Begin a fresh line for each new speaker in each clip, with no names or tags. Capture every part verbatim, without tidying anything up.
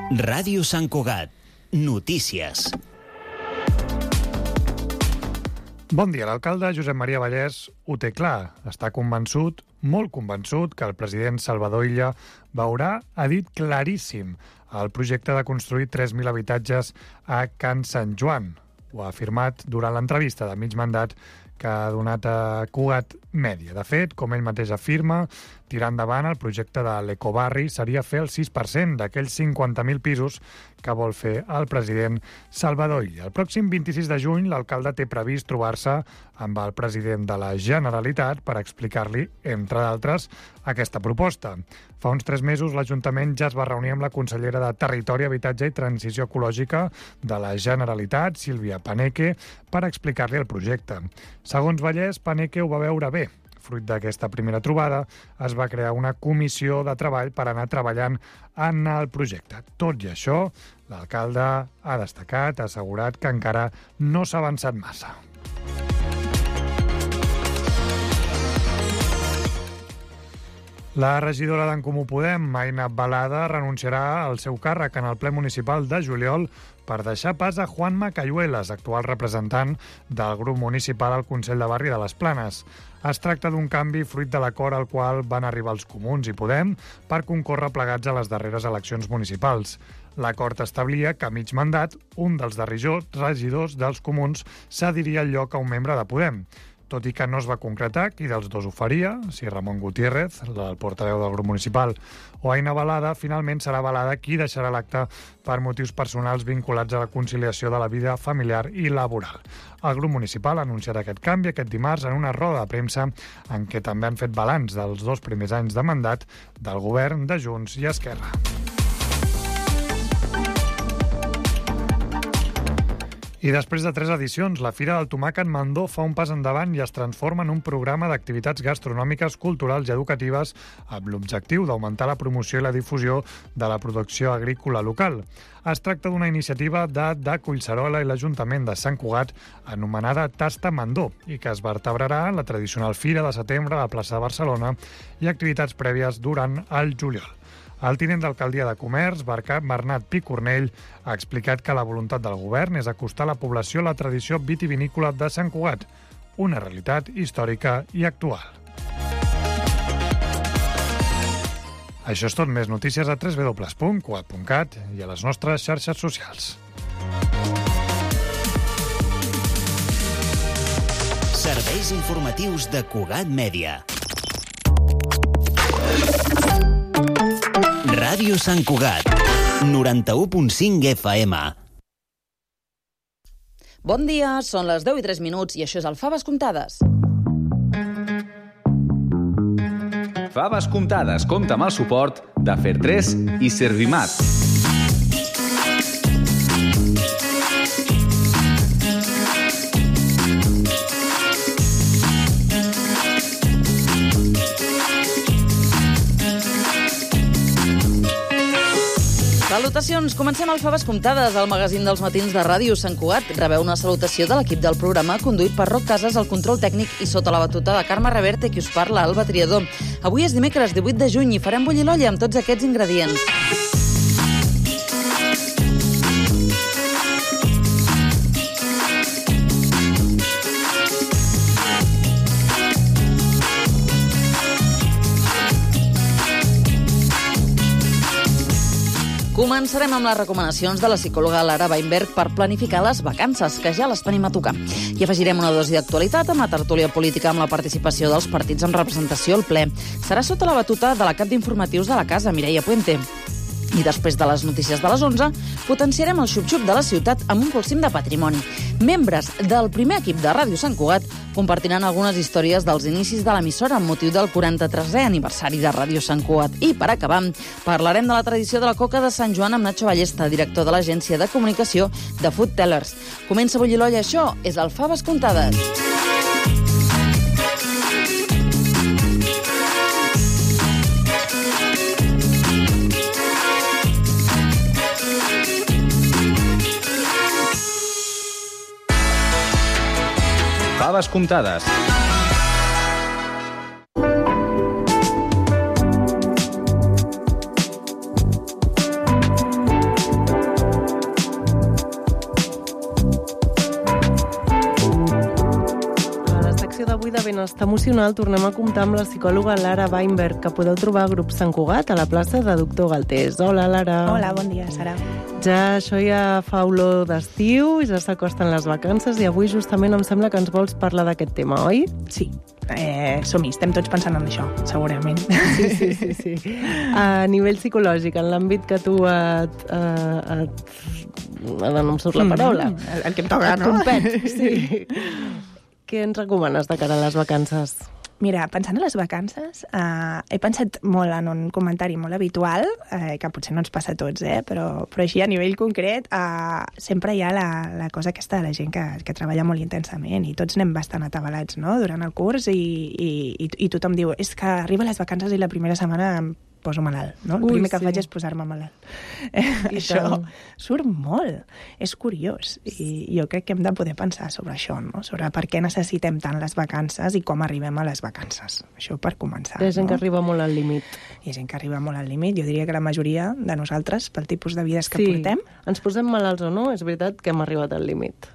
Ràdio Sant Cugat. Notícies.
Bon dia. L'alcalde Josep Maria Vallès ho té clar. Està convençut, molt convençut, que el president Salvador Illa veurà, ha dit claríssim, el projecte de construir tres mil habitatges a Can Sant Joan. Ho ha afirmat durant l'entrevista de mig mandat que ha donat a Cugat Mèdia. De fet, com ell mateix afirma, tirar endavant el projecte de l'Ecobarri seria fer el sis per cent d'aquells cinquanta mil pisos que vol fer el president Salvador Illa. El pròxim vint-i-sis de juny, l'alcalde té previst trobar-se amb el president de la Generalitat per explicar-li, entre d'altres, aquesta proposta. Fa uns tres mesos, l'Ajuntament ja es va reunir amb la consellera de Territori, Habitatge i Transició Ecològica de la Generalitat, Sílvia Paneque, per explicar-li el projecte. Segons Vallès, Paneque ho va veure bé. Fruit d'aquesta primera trobada, es va crear una comissió de treball per anar treballant en el projecte. Tot i això, l'alcalde ha destacat, ha assegurat que encara no s'ha avançat massa. La regidora d'en Comú Podem, Aina Balada, renunciarà al seu càrrec en el ple municipal de juliol per deixar pas a Juanma Cayuelas, actual representant del grup municipal al Consell de Barri de les Planes. Es tracta d'un canvi fruit de l'acord al qual van arribar els comuns i Podem per concórrer plegats a les darreres eleccions municipals. L'acord establia que a mig mandat un dels regidors dels comuns cediria el lloc a un membre de Podem. Tot i que no es va concretar qui dels dos ho faria, si Ramon Gutiérrez, el portaveu del grup municipal, o Aina Balada, finalment serà Balada qui deixarà l'acte per motius personals vinculats a la conciliació de la vida familiar i laboral. El grup municipal ha anunciat aquest canvi aquest dimarts en una roda de premsa en què també han fet balanç dels dos primers anys de mandat del govern de Junts i Esquerra. I després de tres edicions, la Fira del Tomàquet Mandó fa un pas endavant i es transforma en un programa d'activitats gastronòmiques, culturals i educatives amb l'objectiu d'augmentar la promoció i la difusió de la producció agrícola local. Es tracta d'una iniciativa de, de Collserola i l'Ajuntament de Sant Cugat anomenada Tasta Mandó i que es vertebrarà en la tradicional Fira de setembre a la plaça de Barcelona i activitats prèvies durant el juliol. El tinent d'alcaldia de Comerç, Bernat Picornell, ha explicat que la voluntat del govern és acostar a la població la tradició vitivinícola de Sant Cugat, una realitat històrica i actual. Això és tot. Més notícies a w w w punt cugat punt cat i a les nostres xarxes socials.
Serveis informatius de Cugat Mèdia. Ràdio Sant Cugat, noranta-u punt cinc F M.
Bon dia, són les deu i tres minuts i això és el Faves Comptades.
Faves Comptades compta amb el suport de Fer tres i Servimat.
Salutacions, comencem el Faves Comptades, el magazín dels matins de Ràdio Sant Cugat. Rebeu una salutació de l'equip del programa, conduït per Roc Casas, el control tècnic i sota la batuta de Carme Reverte, qui us parla, Alba Triador. Avui és dimecres divuit de juny i farem bullir l'olla amb tots aquests ingredients. Començarem amb les recomanacions de la psicòloga Lara Weinberg per planificar les vacances, que ja les tenim a tocar. I afegirem una dosi d'actualitat amb la tertúlia política amb la participació dels partits amb representació al ple. Serà sota la batuta de la cap d'informatius de la casa, Mireia Puente. I després de les notícies de les onze, potenciarem el xup-xup de la ciutat amb un polsim de patrimoni. Membres del primer equip de Ràdio Sant Cugat compartiran algunes històries dels inicis de l'emissora amb motiu del quaranta-tresè aniversari de Ràdio Sant Cugat. I, per acabar, parlarem de la tradició de la coca de Sant Joan amb Nacho Ballesta, director de l'agència de comunicació de Food Tellers. Comença a bullir l'olla, això és el Faves Comptades.
Faves Comptades.
emocional tornem a comptar amb la psicòloga Lara Weinberg, que podeu trobar a Grup Sant Cugat, a la plaça de Doctor Galtés. Hola, Lara.
Hola, bon dia, Sara.
Ja això ja fa olor d'estiu, ja s'acosten les vacances i avui justament em sembla que ens vols parlar d'aquest tema, oi?
Sí, eh, som-hi, estem tots pensant en això, segurament.
Sí, sí, sí, sí. A nivell psicològic, en l'àmbit que tu et... et, et ara no em surt la paraula.
Mm, el, el que em toca, no?
Et compet, sí. Què ens recomanes de cara a les vacances?
Mira, pensant en les vacances, eh, he pensat molt en un comentari molt habitual, eh, que potser no ens passa a tots, eh, però, però així a nivell concret, eh, sempre hi ha la, la cosa aquesta de la gent que, que treballa molt intensament i tots anem bastant atabalats, no?, durant el curs i, i, i, i tothom diu és que arriba les vacances i la primera setmana em poso malalt, no? El
Ui,
primer que
sí.
faig és posar-me malalt. Això
tant.
surt molt, és curiós, i jo crec que hem de poder pensar sobre això, no? Sobre per què necessitem tant les vacances i com arribem a les vacances. Això per començar.
Hi ha gent
no?
que arriba molt al límit.
Hi ha gent que arriba molt al límit. Jo diria que la majoria de nosaltres, pel tipus de vides que
Sí,
portem,
ens posem malalts o no, és veritat que hem arribat al límit.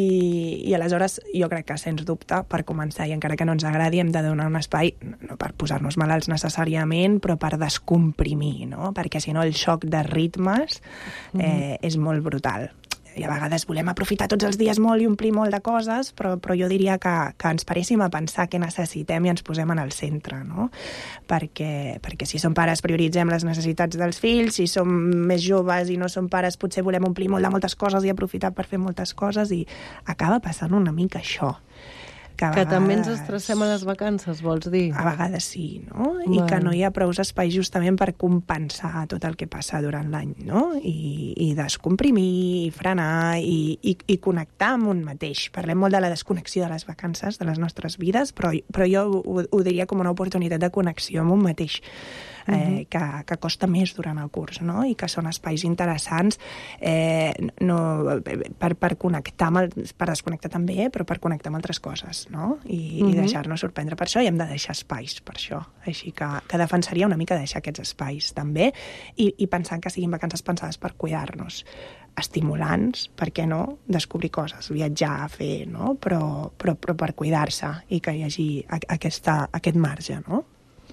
i, i aleshores jo crec que, sens dubte, per començar, i encara que no ens agradi, hem de donar un espai, no per posar-nos malalts necessàriament, però per descomprimir, no? Perquè si no el xoc de ritmes eh, és molt brutal. I a vegades volem aprofitar tots els dies molt i omplir molt de coses, però, però jo diria que, que ens paréssim a pensar què necessitem i ens posem en el centre, no? Perquè, perquè si som pares prioritzem les necessitats dels fills, si som més joves i no som pares potser volem omplir molt de moltes coses i aprofitar per fer moltes coses, i acaba passant una mica això. Que,
Que també ens
vegades...
estressem a les vacances, vols dir?
A vegades sí, no? I
Bueno.
que no hi ha prou espais justament per compensar tot el que passa durant l'any, no? I, i descomprimir, i frenar, i, i, i connectar amb un mateix. Parlem molt de la desconnexió de les vacances, de les nostres vides, però, però jo ho, ho diria com una oportunitat de connexió amb un mateix. Eh, que, que costa més durant el curs, no? I que són espais interessants eh, no, per, per connectar amb el, per desconnectar també, però per connectar amb altres coses, no? I, uh-huh. i deixar-nos sorprendre per això, i hem de deixar espais per això. Així que, que defensaria una mica deixar aquests espais també, i, i pensant que siguin vacances pensades per cuidar-nos, estimulants, per què no, descobrir coses, viatjar, fer, no? Però, però, però per cuidar-se i que hi hagi aquesta, aquest marge, no?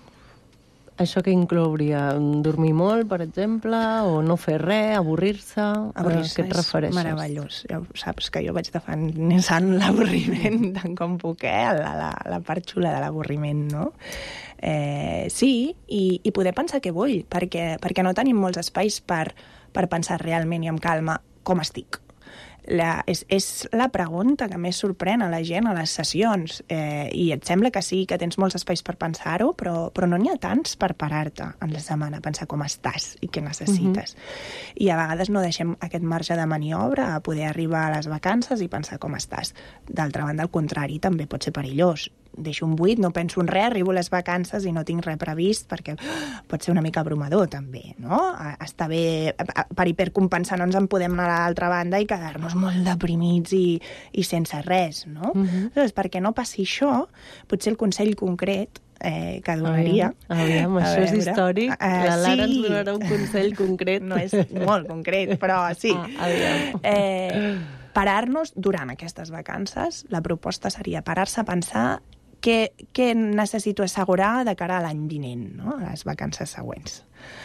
Això que inclouria dormir molt, per exemple, o no fer res, avorrir-se...
Avorrir-se
és
és meravellós. Ja ho saps que jo vaig defensant l'avorriment tant com puc, eh? La, la, la part xula de l'avorriment, no? Eh, sí, i, i poder pensar què vull, perquè, perquè no tenim molts espais per, per pensar realment i amb calma com estic. La, és, és la pregunta que més sorprèn a la gent a les sessions, eh, i et sembla que sí, que tens molts espais per pensar-ho, però, però no n'hi ha tants per parar-te en la setmana a pensar com estàs i què necessites. Uh-huh. I a vegades no deixem aquest marge de maniobra a poder arribar a les vacances i pensar com estàs. D'altra banda, al contrari, també pot ser perillós. Deixo un buit, no penso en res, arribo a les vacances i no tinc res previst, perquè pot ser una mica abrumador, també, no? Està bé, per hipercompensar no ens en podem anar a l'altra banda i quedar-nos molt deprimits i, i sense res, no? Uh-huh. Llavors, perquè no passi això, potser el consell concret eh, que donaria...
Aviam, aviam això és històric.
Uh,
La Lara
sí.
ens donarà un consell concret.
No és molt concret, però sí.
Ah, aviam.
Eh, parar-nos durant aquestes vacances, la proposta seria parar-se a pensar què, què necessito assegurar de cara a l'any vinent, no? A les vacances següents.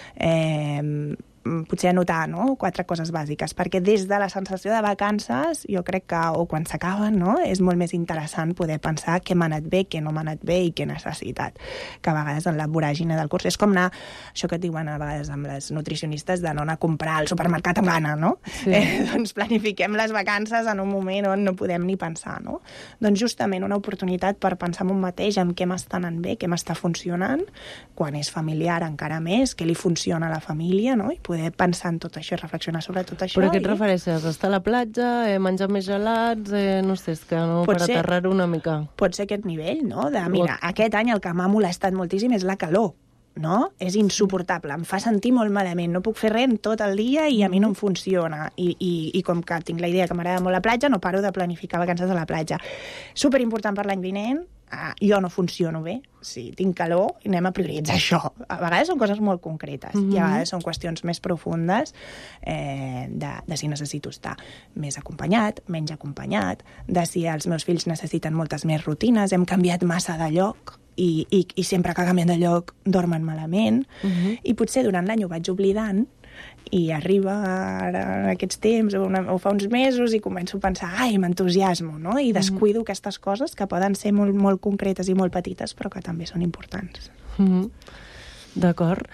Eh, potser anotar, no? Quatre coses bàsiques, perquè des de la sensació de vacances, jo crec que, o quan s'acaben, no? És molt més interessant poder pensar què m'ha anat bé, què no m'ha anat bé i què he necessitat, que a vegades en la voràgine del curs és com anar, això que et diuen a vegades amb les nutricionistes, de no anar a comprar al supermercat amb gana, no? Sí. Eh, doncs planifiquem les vacances en un moment on no podem ni pensar, no? Doncs justament una oportunitat per pensar en un mateix, en què m'està anant bé, què m'està funcionant, quan és familiar encara més, què li funciona a la família, no? I poder pensar en tot això, reflexionar sobre tot això.
Però què et
i...
refereixes? Estar a la platja, eh, menjar més gelats, eh, no sé, és que no,
Pot
per
ser-
aterrar-ho una mica.
Pot ser aquest nivell, no? De, mira, aquest any el que m'ha molestat moltíssim és la calor, no? És insuportable, em fa sentir molt malament, no puc fer res en tot el dia i a mi no em funciona. I, i, i com que tinc la idea que m'agrada molt la platja, no paro de planificar vacances a la platja. Superimportant per l'any vinent, uh, jo no funciono bé, si tinc calor, anem a prioritzar això. A vegades són coses molt concretes, mm-hmm. i a vegades són qüestions més profundes eh, de, de si necessito estar més acompanyat, menys acompanyat, de si els meus fills necessiten moltes més rutines, hem canviat massa de lloc, i, i, i sempre que canvien de lloc dormen malament, mm-hmm. i potser durant l'any ho vaig oblidant, i arriba ara en aquests temps o, una, o fa uns mesos i començo a pensar, ai, m'entusiasmo, no? I descuido mm-hmm. aquestes coses que poden ser molt, molt concretes i molt petites, però que també són importants.
Mm-hmm. D'acord.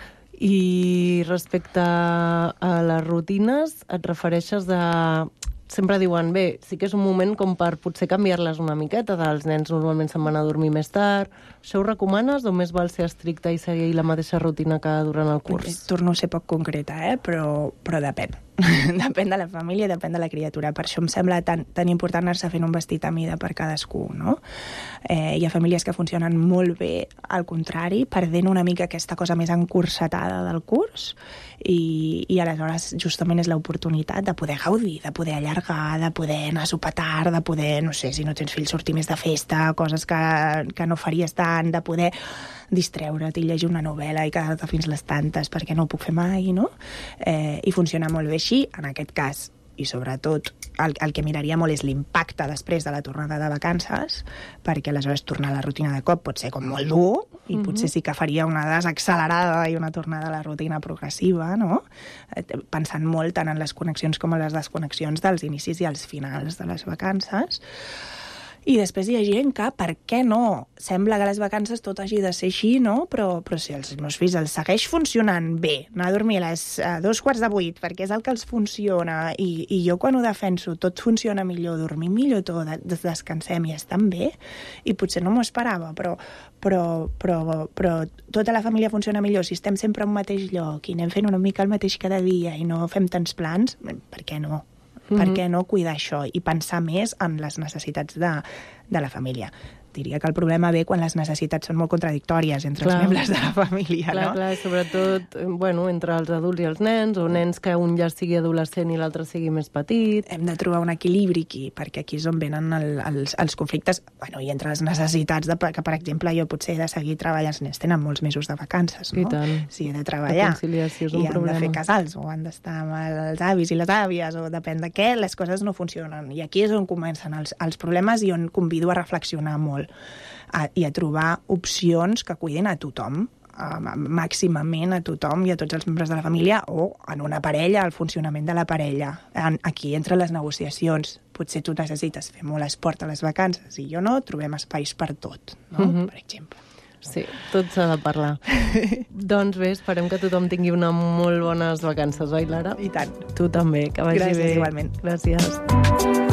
I respecte a les rutines, et refereixes a... Sempre diuen, bé, sí que és un moment com per potser canviar-les una miqueta, els nens normalment se'n van a dormir més tard. Això ho recomanes o més val ser estricte i seguir la mateixa rutina que durant el curs?
Torno a ser poc concreta, eh? però, però depèn. Depèn de la família, depèn de la criatura. Per això em sembla tan, tan important anar-se fent un vestit a mida per cadascú, no? Eh, hi ha famílies que funcionen molt bé, al contrari, perdent una mica aquesta cosa més encursetada del curs, i, i aleshores justament és l'oportunitat de poder gaudir, de poder allargar, de poder anar a sopar tard, de poder, no sé, si no tens fills, sortir més de festa, coses que, que no faries tant, de poder distreure't i llegir una novel·la i quedar-te fins les tantes perquè no ho puc fer mai, no? Eh, I funciona molt bé així, en aquest cas, i sobretot el, el que miraria molt és l'impacte després de la tornada de vacances, perquè aleshores tornar a la rutina de cop pot ser com molt dur, i mm-hmm. potser sí que faria una desaccelerada i una tornada a la rutina progressiva, no? Pensant molt tant en les connexions com en les desconnexions dels inicis i els finals de les vacances. I després hi ha gent que, per què no? Sembla que a les vacances tot hagi de ser així, no? Però, però si els meus fills els segueix funcionant bé, anar a dormir a les a dos quarts de vuit, perquè és el que els funciona, i, i jo quan ho defenso tot funciona millor, dormir millor tot, des, descansem i estan bé, i potser no m'ho esperava, però, però, però, però tota la família funciona millor si estem sempre al mateix lloc i anem fent una mica el mateix cada dia i no fem tants plans, per què no? Mm-hmm. Per què no cuidar això i pensar més en les necessitats de, de la família? Diria que el problema ve quan les necessitats són molt contradictòries entre clar. Els membres de la família,
clar,
no?
Clar, sobretot, bueno, entre els adults i els nens, o nens que un ja sigui adolescent i l'altre sigui més petit.
Hem de trobar un equilibri aquí, perquè aquí és on venen el, els, els conflictes, bueno, i entre les necessitats de, que, per exemple, jo potser he de seguir treballant, els nens tenen molts mesos de vacances, no?
I tant.
Si he de treballar,
és un
i han
problema.
de fer casals, o han d'estar amb els avis i les àvies, o depèn de què, les coses no funcionen. I aquí és on comencen els, els problemes i on convido a reflexionar molt. A, i a trobar opcions que cuidin a tothom, a, màximament a tothom i a tots els membres de la família, o en una parella, el funcionament de la parella. En, aquí, entre les negociacions, potser tu necessites fer molt esport a les vacances i jo no, trobem espais per tot, no? Mm-hmm. Per exemple.
Sí, tot s'ha de parlar. Doncs bé, esperem que tothom tingui una molt bones vacances, oi, Lara?
I tant.
Tu també, que vagi
Gràcies,
bé.
Gràcies, igualment.
Gràcies.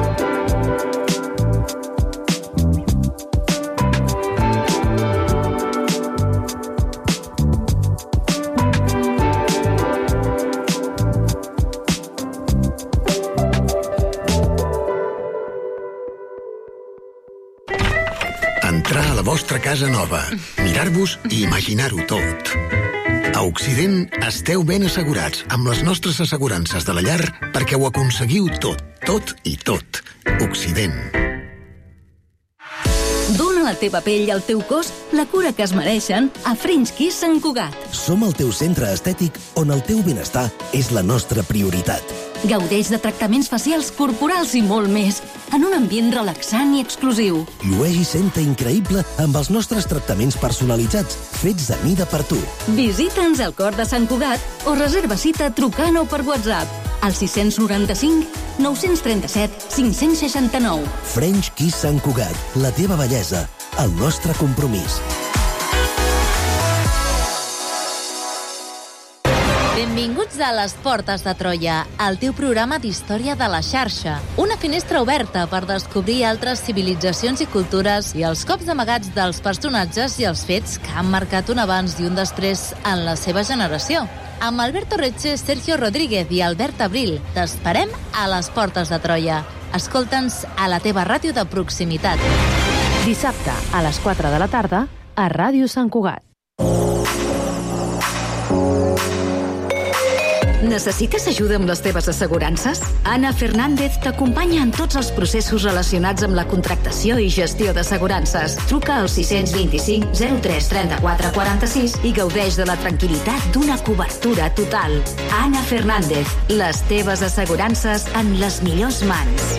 Entrar a la vostra casa nova, mirar-vos i imaginar-ho tot. A Occident esteu ben assegurats amb les nostres assegurances de la llar perquè ho aconseguiu tot, tot i tot. Occident.
Dóna a la teva pell i al teu cos la cura que es mereixen a French Kiss Sant Cugat.
Som el teu centre estètic on el teu benestar és la nostra prioritat.
Gaudeix de tractaments facials, corporals i molt més, en un ambient relaxant i exclusiu.
Llueix i senta increïble amb els nostres tractaments personalitzats, fets a mida per tu.
Visita'ns al cor de Sant Cugat o reserva cita trucant o per WhatsApp al sis nou cinc, nou tres set, cinc sis nou.
French Kiss Sant Cugat, la teva bellesa, el nostre compromís.
Benvinguts a Les Portes de Troia, el teu programa d'història de la xarxa. Una finestra oberta per descobrir altres civilitzacions i cultures i els cops amagats dels personatges i els fets que han marcat un abans i un després en la seva generació. Amb Alberto Retxe, Sergio Rodríguez i Albert Abril, t'esperem a Les Portes de Troia. Escolta'ns a la teva ràdio de proximitat.
Dissabte a les quatre de la tarda a Ràdio Sant Cugat.
Necessites ajuda amb les teves assegurances? Ana Fernández t'acompanya en tots els processos relacionats amb la contractació i gestió d'assegurances. Truca al sis dos cinc zero tres trenta-quatre quaranta-sis i gaudeix de la tranquil·litat d'una cobertura total. Ana Fernández, les teves assegurances en les millors mans.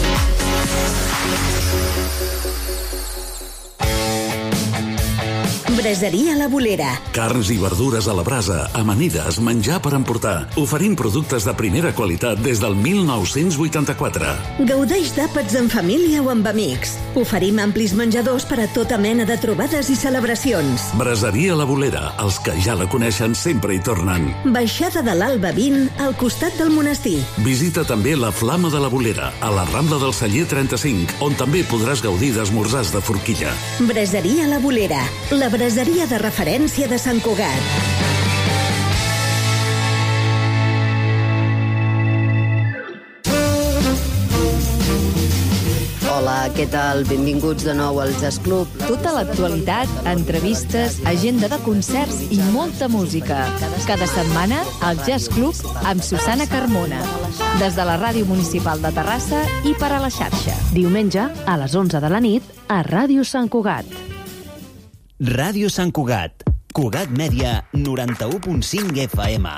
Braseria La Bolera.
Carns i verdures a la brasa, amanides, menjar per emportar. Oferim productes de primera qualitat des del mil nou-cents vuitanta-quatre.
Gaudeix d'àpats en família o amb amics. Oferim amplis menjadors per a tota mena de trobades i celebracions.
Braseria La Bolera. Els que ja la coneixen sempre hi tornen.
Baixada de l'Alba vint, al costat del monestir.
Visita també la Flama de la Bolera, a la Rambla del Celler trenta-cinc, on també podràs gaudir d'esmorzars de forquilla.
Braseria La Bolera. La braseria de referència de Sant Cugat.
Hola, què tal? Benvinguts de nou al Jazz Club.
Tota l'actualitat, entrevistes, agenda de concerts i molta música. Cada setmana, al Jazz Club amb Susana Carmona. Des de la Ràdio Municipal de Terrassa i per a la xarxa.
Diumenge, a les onze de la nit, a Ràdio Sant Cugat.
Ràdio Sant Cugat. Cugat Mèdia, noranta-u punt cinc F M.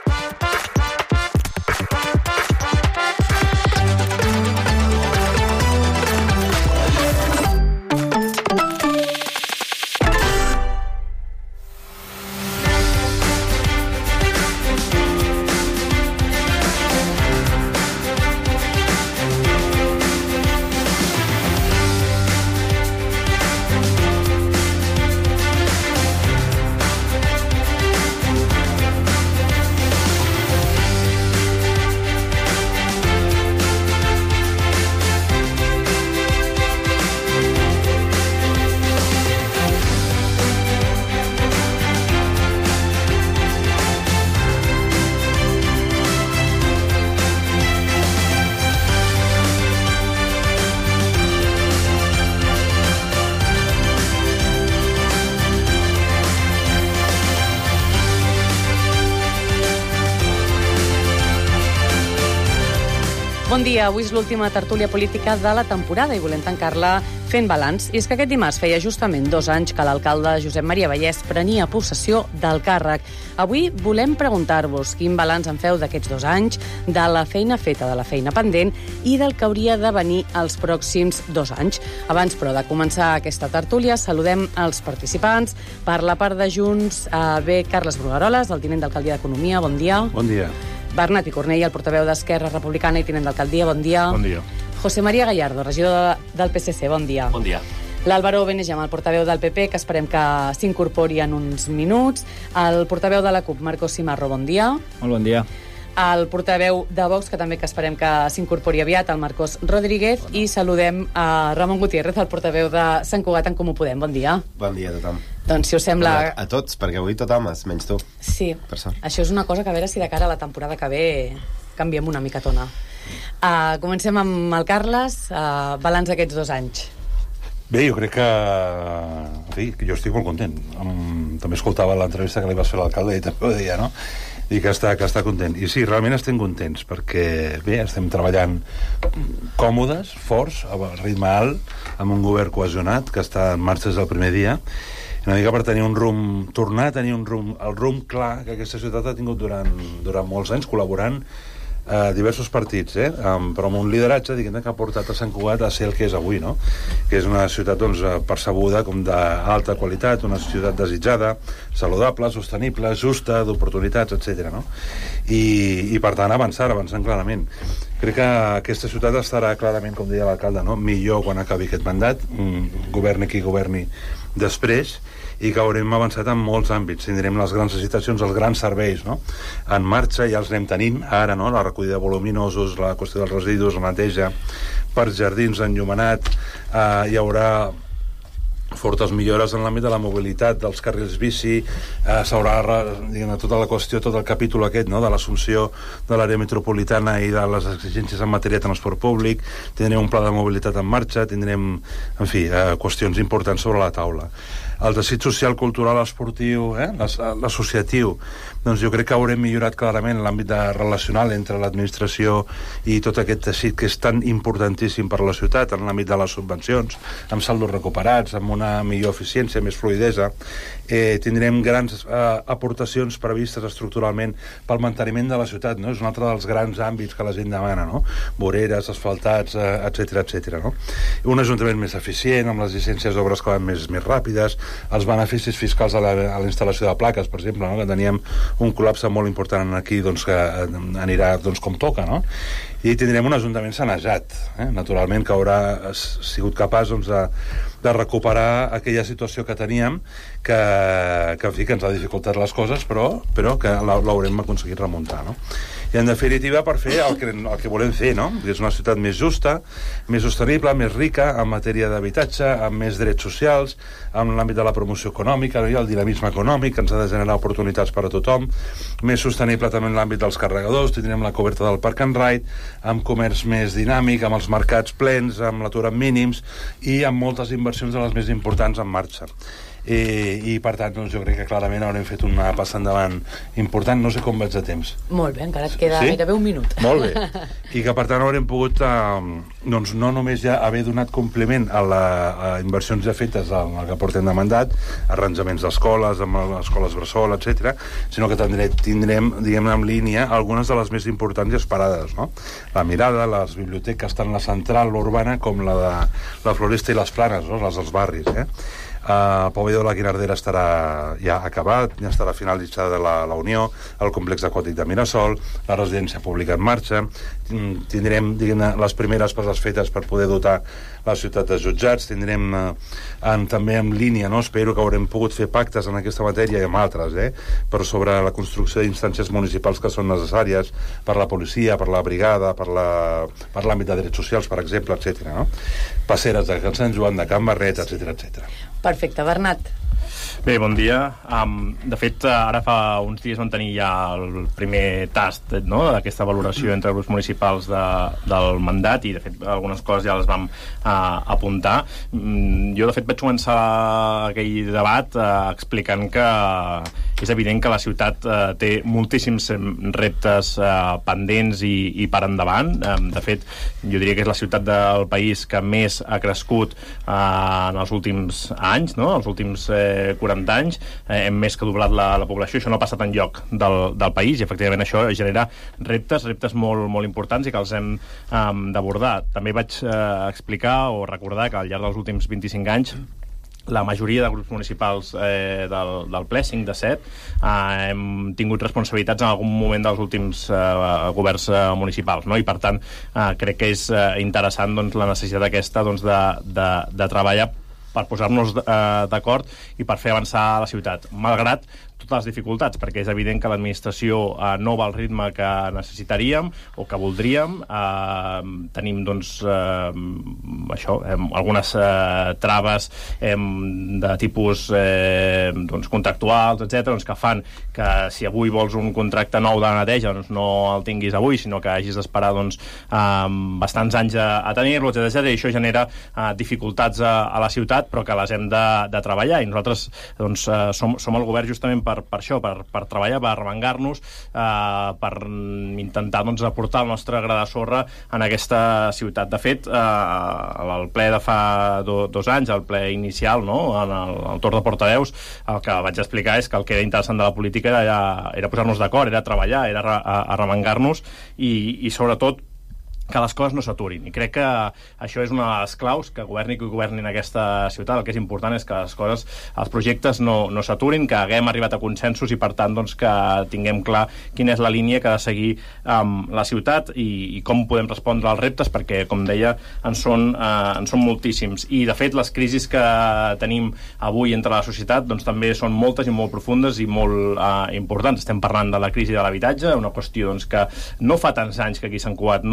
Bon dia, avui és l'última tertúlia política de la temporada i volem tancar-la fent balanç. I és que aquest dimarts feia justament dos anys que l'alcalde Josep Maria Vallès prenia possessió del càrrec. Avui volem preguntar-vos quin balanç en feu d'aquests dos anys, de la feina feta, de la feina pendent i del que hauria de venir els pròxims dos anys. Abans, però, de començar aquesta tertúlia, saludem els participants. Per la part de Junts, eh, ve Carles Brugueroles, el tinent d'alcaldia d'Economia. Bon dia.
Bon dia.
Bernat i Cornell, el portaveu d'Esquerra Republicana i tinent d'alcaldia. Bon dia.
Bon dia.
José María Gallardo, regidor de, del P S C. Bon dia.
Bon dia.
L'Álvaro Benejam, el portaveu del P P, que esperem que s'incorpori en uns minuts. El portaveu de la CUP, Marcos Simarro. Bon dia.
Molt bon dia.
El portaveu de Vox, que també que esperem que s'incorpori aviat, el Marcos Rodríguez. Bon. I saludem a Ramon Gutiérrez, el portaveu de Sant Cugat en Comú Podem. Bon dia.
Bon dia a tothom.
Doncs, si us sembla...
A, a tots, perquè avui tot homes, menys tu.
Sí,
per sort.
Això és una cosa que a veure si de cara a la temporada que ve canviem una micatona. Uh, comencem amb el Carles. Uh, balanç d'aquests dos anys.
Bé, jo crec que... En fi, jo estic molt content. Um, també escoltava l'entrevista que li vas fer a l'alcalde i també ho deia, no? I que està, que està content. I sí, realment estem contents, perquè, bé, estem treballant còmodes, forts, a ritme alt, amb un govern cohesionat, que està en marxa des del primer dia, una mica per tenir un rumb, tornar a tenir un rumb, el rumb clar que aquesta ciutat ha tingut durant, durant molts anys, col·laborant a diversos partits, eh? um, però amb un lideratge diguem, que ha portat a Sant Cugat a ser el que és avui, no? Que és una ciutat doncs, percebuda com d'alta qualitat, una ciutat desitjada, saludable, sostenible, justa, d'oportunitats, etcètera. No? I, I per tant avançar, avançant clarament. Crec que aquesta ciutat estarà clarament, com deia l'alcalde, no? millor quan acabi aquest mandat, mm, governi qui governi després, i que haurem avançat en molts àmbits. Tindrem les grans licitacions, els grans serveis, no? en marxa, ja els anem tenint ara, no? la recollida de voluminosos, la qüestió dels residus, la neteja, parcs jardins enllumenat, eh, hi haurà fortes millores en l'àmbit de la mobilitat, dels carrils bici, eh, s'haurà, diguem, tota la qüestió, tot el capítol aquest, no?, de l'assumpció de l'àrea metropolitana i de les exigències en matèria de transport públic, tindrem un pla de mobilitat en marxa, tindrem, en fi, eh, qüestions importants sobre la taula. El teixit social, cultural, esportiu, eh, l'associatiu, doncs jo crec que haurem millorat clarament l'àmbit de relacional entre l'administració i tot aquest teixit que és tan importantíssim per a la ciutat, en l'àmbit de les subvencions, amb saldos recuperats, amb una millor eficiència, més fluidesa. Eh, tindrem grans eh, aportacions previstes estructuralment pel manteniment de la ciutat, no? És un altre dels grans àmbits que la gent demana, no? Voreres, asfaltats, eh, etcètera, etcètera, no? Un ajuntament més eficient, amb les llicències d'obres que van més, més ràpides, els beneficis fiscals a la, a la instal·lació de plaques, per exemple, no? Que teníem un col·lapse molt important aquí, doncs, que anirà doncs, com toca, no? I tindrem un ajuntament sanejat, eh? Naturalment, que haurà sigut capaç doncs, de, de recuperar aquella situació que teníem, que, que, en fi, que ens ha dificultat les coses, però, però que l'haurem aconseguit remuntar, no? I, en definitiva, per fer el que, el que volem fer, no? Que és una ciutat més justa, més sostenible, més rica, en matèria d'habitatge, amb més drets socials, en l'àmbit de la promoció econòmica, no? I el dinamisme econòmic, que ens ha de generar oportunitats per a tothom, més sostenible també en l'àmbit dels carregadors, tindrem la coberta del Park and Ride, amb comerç més dinàmic, amb els mercats plens, amb l'atur en mínims i amb moltes inversions de les més importants en marxa. I, i per tant, doncs, jo crec que clarament haurem fet una passa endavant important. No sé com vaig de temps.
Molt bé, encara et queda
sí?
gairebé un minut.
Molt bé. I que per tant haurem pogut eh, doncs no només ja haver donat compliment a, la, a inversions ja fetes al, al que portem de mandat, arranjaments d'escoles, amb les escoles bressol, etcètera, sinó que tindrem, tindrem diguem-ne, en línia algunes de les més importants i esperades, no? La Mirada, les biblioteques, tant la central, l'urbana, com la de la Floresta i les Planes, no? Les dels barris, eh? Uh, Pavelló de la Guinardera estarà ja acabat, ja estarà finalitzada la, la Unió, el complex aquàtic de Mirasol, la residència pública en marxa, tindrem, diguem-ne, les primeres passes fetes per poder dotar la ciutat de jutjats, tindrem uh, en, també en línia, no? Espero que haurem pogut fer pactes en aquesta matèria i en altres, eh? Per sobre la construcció d'instàncies municipals que són necessàries per la policia, per la brigada, per l'àmbit la, per de drets socials, per exemple, etcètera, no? Passeres de Sant Joan, de Can Barret, etcètera, etcètera.
Perfecte, Bernat.
Bé, bon dia. Um, de fet, ara fa uns dies vam tenir ja el primer tast, no?, d'aquesta valoració entre grups municipals de, del mandat, i de fet algunes coses ja les vam uh, apuntar. Mm, jo de fet vaig començar aquell debat uh, explicant que és evident que la ciutat uh, té moltíssims reptes uh, pendents i, i per endavant. Um, de fet, jo diria que és la ciutat del país que més ha crescut uh, en els últims anys, no?, els últims eh, quaranta anys, eh, hem més que doblat la, la població. Això no ha passat enlloc del, del país, i efectivament això genera reptes, reptes molt, molt importants i que els hem um, d'abordar. També vaig eh, explicar o recordar que al llarg dels últims vint-i-cinc anys la majoria de grups municipals eh, del, del ple, cinc de set, eh, hem tingut responsabilitats en algun moment dels últims eh, governs eh, municipals, no? I per tant eh, crec que és eh, interessant, doncs, la necessitat aquesta, doncs, de, de, de treballar per posar-nos eh, d'acord i per fer avançar la ciutat, malgrat totes les dificultats, perquè és evident que l'administració eh, no va al ritme que necessitaríem o que voldríem. Eh, tenim, doncs, eh, això, eh, algunes eh, traves eh, de tipus eh, doncs, contractuals, etcètera, doncs, que fan que si avui vols un contracte nou de neteja, doncs no el tinguis avui, sinó que hagis d'esperar, doncs, eh, bastants anys a, a tenir-lo, etcètera, i això genera eh, dificultats a, a la ciutat, però que les hem de, de treballar, i nosaltres, doncs, eh, som, som el govern justament per, per això, per, per treballar, per arremangar-nos, eh, per intentar, doncs, aportar el nostre gra de sorra en aquesta ciutat. De fet, eh, el ple de fa do, dos anys, el ple inicial, no?, en el, el torn de portaveus, el que vaig explicar és que el que era interessant de la política era, era posar-nos d'acord, era treballar, era arremangar-nos i, i sobretot que les coses no s'aturin. I crec que això és una de les claus, que governi qui governi en aquesta ciutat. El que és important és que les coses, els projectes no, no s'aturin, que haguem arribat a consensos i, per tant, doncs, que tinguem clar quina és la línia que ha de seguir um, la ciutat i, i com podem respondre als reptes, perquè, com deia, en són, uh, en són moltíssims. I, de fet, les crisis que tenim avui entre la societat, doncs, també són moltes i molt profundes i molt uh, importants. Estem parlant de la crisi de l'habitatge, una qüestió, doncs, que no fa tants anys que aquí a Sant Cugat no se'n parla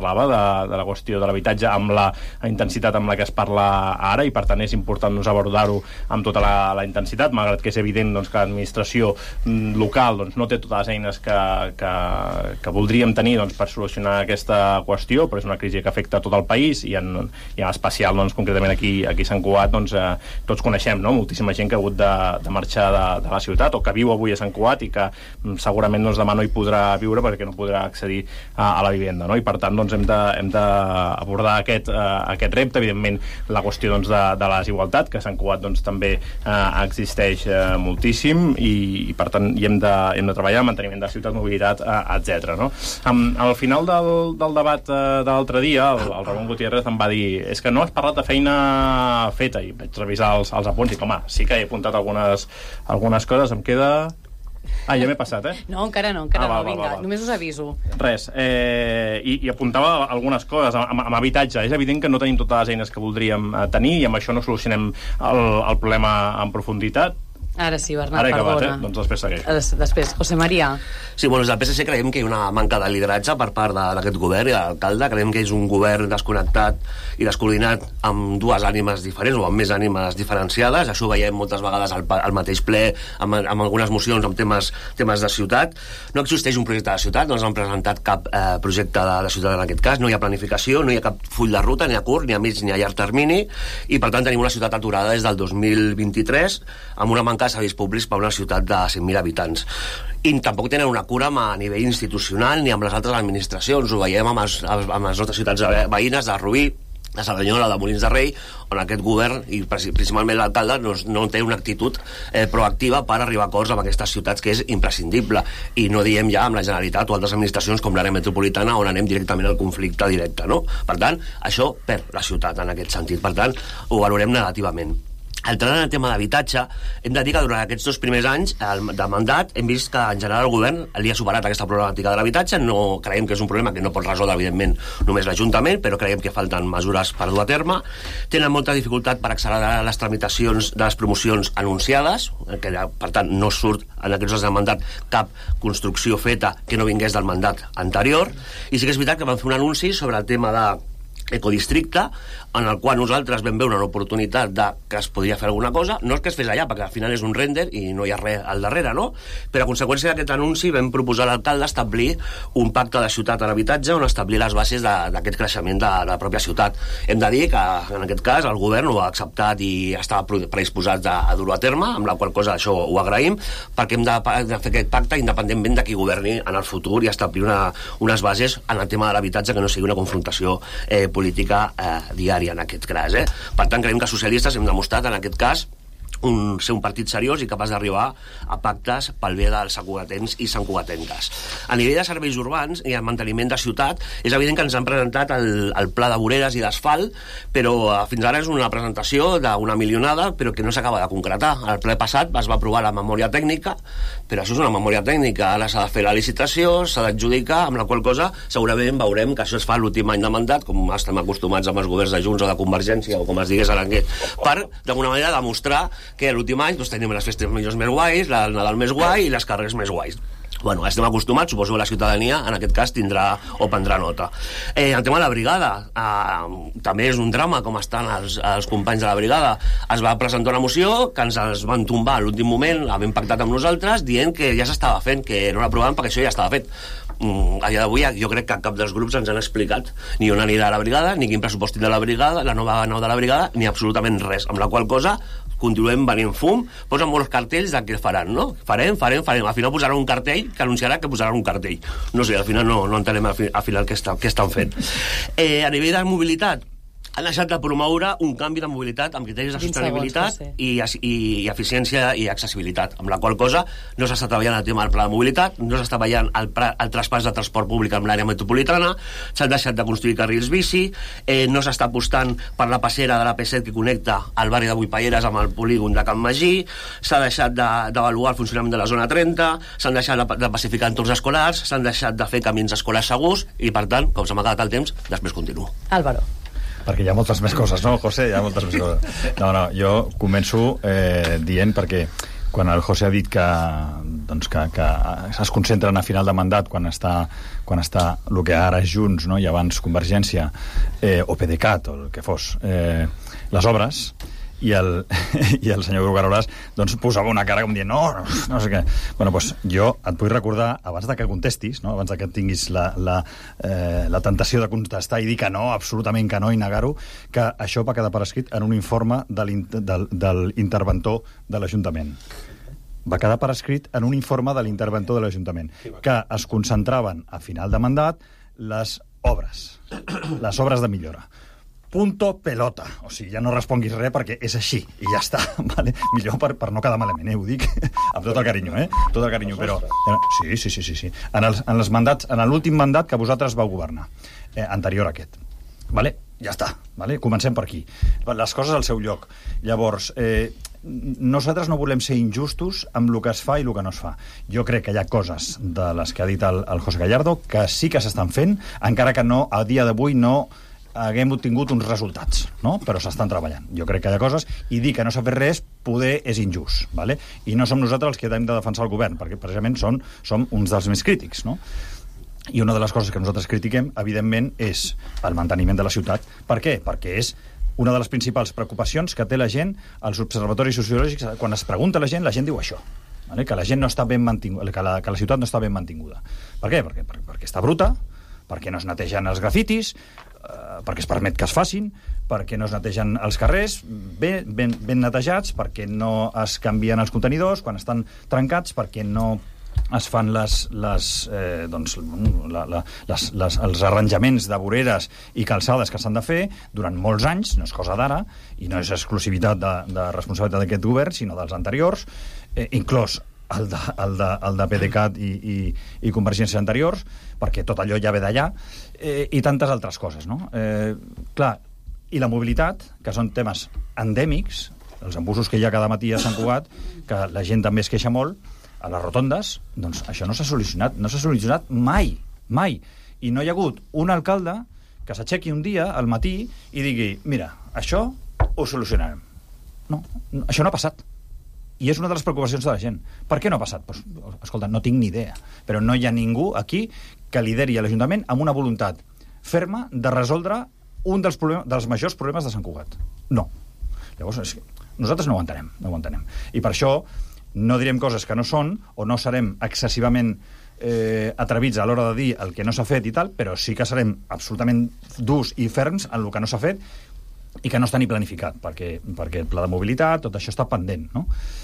parlava de, de la qüestió de l'habitatge amb la intensitat amb la que es parla ara, i per tant és important doncs, abordar-ho amb tota la, la intensitat, malgrat que és evident doncs, que l'administració local doncs, no té totes les eines que, que, que voldríem tenir doncs, per solucionar aquesta qüestió, però és una crisi que afecta tot el país, i en, i en especial doncs, concretament aquí, aquí a Sant Cugat doncs, eh, tots coneixem, no? Moltíssima gent que ha hagut de, de marxar de, de la ciutat o que viu avui a Sant Cugat i que mm, segurament doncs, demà no hi podrà viure perquè no podrà accedir a, a la vivenda, no? I per tant doncs, hem d'abordar aquest, eh, aquest repte, evidentment la qüestió doncs, de, de la desigualtat, que a Sant Cugat doncs, també eh, existeix eh, moltíssim, i, i per tant hi hem de, hem de treballar el manteniment de la ciutat, mobilitat, eh, etcètera. No? Um, al final del, del debat eh, de l'altre dia, el, el Ramon Gutiérrez em va dir és que no has parlat de feina feta, i vaig revisar els, els apunts i, home, sí que he apuntat algunes, algunes coses, em queda... Ah, ja m'he passat, eh?
No, encara no, encara
ah, va,
no, vinga,
va, va, va.
Només us aviso.
Res, eh, i, i apuntava algunes coses amb, amb habitatge. És evident que no tenim totes les eines que voldríem tenir i amb això no solucionem el, el problema en profunditat.
Ara sí, Bernat,
Ara he acabat,
perdona.
eh? Doncs després segueix.
Des, després, José María.
Sí, bueno, des del P S C creiem que hi ha una manca de lideratge per part d'aquest govern i de l'alcalde. Creiem que és un govern desconnectat i descoordinat amb dues ànimes diferents o amb més ànimes diferenciades. Això ho veiem moltes vegades al, al mateix ple, amb, amb algunes mocions, amb temes, temes de ciutat. No existeix un projecte de ciutat, no ens han presentat cap eh, projecte de, de ciutat en aquest cas, no hi ha planificació, no hi ha cap full de ruta, ni a curt, ni a mig, ni a llarg termini, i per tant tenim una ciutat aturada des del dos mil vint-i-tres amb una manca de serveis públics per una ciutat de cent mil habitants. I tampoc tenen una cura a nivell institucional ni amb les altres administracions. Ho veiem amb, els, amb les nostres ciutats veïnes de Rubí, de Cerdanyola, de Molins de Rei, on aquest govern, i principalment l'alcalde, no, no té una actitud eh, proactiva per arribar a acords amb aquestes ciutats, que és imprescindible. I no diem ja amb la Generalitat o altres administracions com l'àrea metropolitana, on anem directament al conflicte directe, no? Per tant, això perd la ciutat en aquest sentit. Per tant, ho valorem negativament. Entrant en el tema d'habitatge, hem de dir que durant aquests dos primers anys de mandat hem vist que en general el govern li ha superat aquesta problemàtica de l'habitatge. No creiem que és un problema que no pot resoldre evidentment només l'Ajuntament, però creiem que falten mesures per dur a terme. Tenen molta dificultat per accelerar les tramitacions de les promocions anunciades, que per tant no surt en aquests anys de mandat cap construcció feta que no vingués del mandat anterior. I sí que és veritat que van fer un anunci sobre el tema de ecodistricte, en el qual nosaltres vam veure una oportunitat de que es podia fer alguna cosa, no és que es fes allà, perquè al final és un render i no hi ha res al darrere, no? Però a conseqüència d'aquest anunci vam proposar a l'alcalde establir un pacte de ciutat en habitatge on establir les bases d'aquest creixement de, de la pròpia ciutat. Hem de dir que en aquest cas el govern ho ha acceptat i estava predisposat a, a dur-ho a terme, amb la qual cosa això ho agraïm, perquè hem de, de fer aquest pacte independentment de qui governi en el futur i establir una, unes bases en el tema de l'habitatge que no sigui una confrontació eh, política eh, diària en aquest cas. Eh? Per tant, creiem que els socialistes hem demostrat en aquest cas un, ser un partit seriós i capaç d'arribar a pactes pel bé dels santcugatens i santcugatenques. A nivell de serveis urbans i el manteniment de ciutat, és evident que ens han presentat el, el pla de voreres i d'asfalt, però uh, fins ara és una presentació d'una milionada, però que no s'acaba de concretar. Al ple passat es va aprovar la memòria tècnica, però això és una memòria tècnica, ara s'ha de fer la licitació, s'ha d'adjudicar, amb la qual cosa segurament veurem que això es fa l'últim any de mandat, com estem acostumats amb els governs de Junts o de Convergència, o com es digués a l'enguet, per, d'alguna manera, demostrar que l'últim any doncs, tenim les festes millors més guais, el Nadal més guai i les carrers més guais. Bueno, estem acostumats, suposo que la ciutadania en aquest cas tindrà o prendrà nota. Eh, el tema de la brigada eh, també és un drama com estan els, els companys de la brigada. Es va presentar una moció que ens els van tombar a l'últim moment, l'havem pactat amb nosaltres, dient que ja s'estava fent, que no l'aprovàvem perquè això ja estava fet. Mm, a dia d'avui jo crec que cap dels grups ens han explicat ni on anirà la brigada, ni quin pressupost tindrà la brigada, la nova nau de la brigada, ni absolutament res, amb la qual cosa continuem venint fum, posen molts cartells de què faran, no? Farem, farem, farem. Al final posaran un cartell que anunciarà que posaran un cartell. No sé, al final no, no entenem al final què, està, què estan fent. Eh, a nivell de mobilitat, han deixat de promoure un canvi de mobilitat amb criteris de sostenibilitat i, i, i eficiència i accessibilitat, amb la qual cosa no s'està treballant el tema del pla de mobilitat, no s'està treballant el, el traspàs de transport públic amb l'àrea metropolitana, s'han deixat de construir carrils bici, eh, no s'està apostant per la passera de la P set que connecta el barri de Vuipalleres amb el polígon de Can Magí, s'ha deixat d'avaluar de, el funcionament de la zona trenta, s'han deixat de, de pacificar entorns escolars, s'han deixat de fer camins escolars segurs i, per tant, com s'ha acabat el temps, després continuo.
Álvaro.
Perquè hi ha moltes més coses, no, José? Hi ha moltes més coses. No, no, jo començo eh, dient perquè quan el José ha dit que, doncs que, que es concentren a final de mandat quan està, quan està el que ara és Junts, no? I abans Convergència, eh, o PDeCAT, o el que fos, eh, les obres, i el, i el senyor Brugarolas doncs posava una cara com dient no, no, no sé què. Bueno, doncs jo et vull recordar, abans de que contestis, no? Abans de que tinguis la, la, eh, la tentació de contestar i dir que no, absolutament que no, i negar-ho, que això va quedar per escrit en un informe de del, de l'interventor de l'Ajuntament. Va quedar per escrit en un informe de l'interventor de l'Ajuntament, que es concentraven a final de mandat les obres, les obres de millora. Punto pelota. O sigui, ja no responguis res perquè és així, i ja està, vale? Millor per, per no quedar malament, eh? Ho dic amb tot el carinyo, eh? Tot el carinyo, però... Sí, sí, sí, sí, sí. En els, en els mandats, en l'últim mandat que vosaltres vau governar, eh, anterior a aquest. Vale? Ja està, vale? Comencem per aquí. Les coses al seu lloc. Llavors, eh, nosaltres no volem ser injustos amb el que es fa i el que no es fa. Jo crec que hi ha coses de les que ha dit el, el José Gallardo que sí que s'estan fent, encara que no, a dia d'avui no haguem obtingut uns resultats, no? Però s'estan treballant. Jo crec que hi ha coses, i dir que no s'ha fet res poder és injust, vale? I no som nosaltres els que hem de defensar el govern, perquè precisament són, som uns dels més crítics, no? I una de les coses que nosaltres critiquem, evidentment, és el manteniment de la ciutat. Per què? Perquè és una de les principals preocupacions que té la gent als observatoris sociològics. Quan es pregunta a la gent, la gent diu això, vale? Que la gent no està ben mantinguda, que la, que la ciutat no està ben mantinguda. Per què? Perquè, perquè, perquè està bruta, perquè no es netegen els grafitis, eh, perquè es permet que es facin, perquè no es netegen els carrers ben, ben, ben netejats, perquè no es canvien els contenidors quan estan trencats, perquè no es fan les, les, eh, doncs, la, la, les, les, els arranjaments de voreres i calçades que s'han de fer durant molts anys, no és cosa d'ara, i no és exclusivitat de, de responsabilitat d'aquest govern, sinó dels anteriors, eh, inclòs el de, el de, el de PDeCAT i, i, i Convergència anteriors, perquè tot allò ja ve d'allà, eh, i tantes altres coses, no? Eh, clar, i la mobilitat, que són temes endèmics, els embussos que hi ha cada matí a Sant Cugat, que la gent també es queixa molt, a les rotondes, doncs això no s'ha solucionat, no s'ha solucionat mai, mai. I no hi ha hagut un alcalde que s'aixequi un dia al matí i digui, mira, això ho solucionarem. No, això no ha passat. I és una de les preocupacions de la gent. Per què no ha passat? Pues, escolta, no tinc ni idea. Però no hi ha ningú aquí que lideri a l'Ajuntament amb una voluntat ferma de resoldre un dels, problemes, dels majors problemes de Sant Cugat. No. Llavors, és que nosaltres no ho entenem, no ho entenem. I per això no direm coses que no són, o no serem excessivament eh, atrevits a l'hora de dir el que no s'ha fet i tal, però sí que serem absolutament durs i ferms en el que no s'ha fet i que no està ni planificat, perquè, perquè el pla de mobilitat, tot això està pendent, no?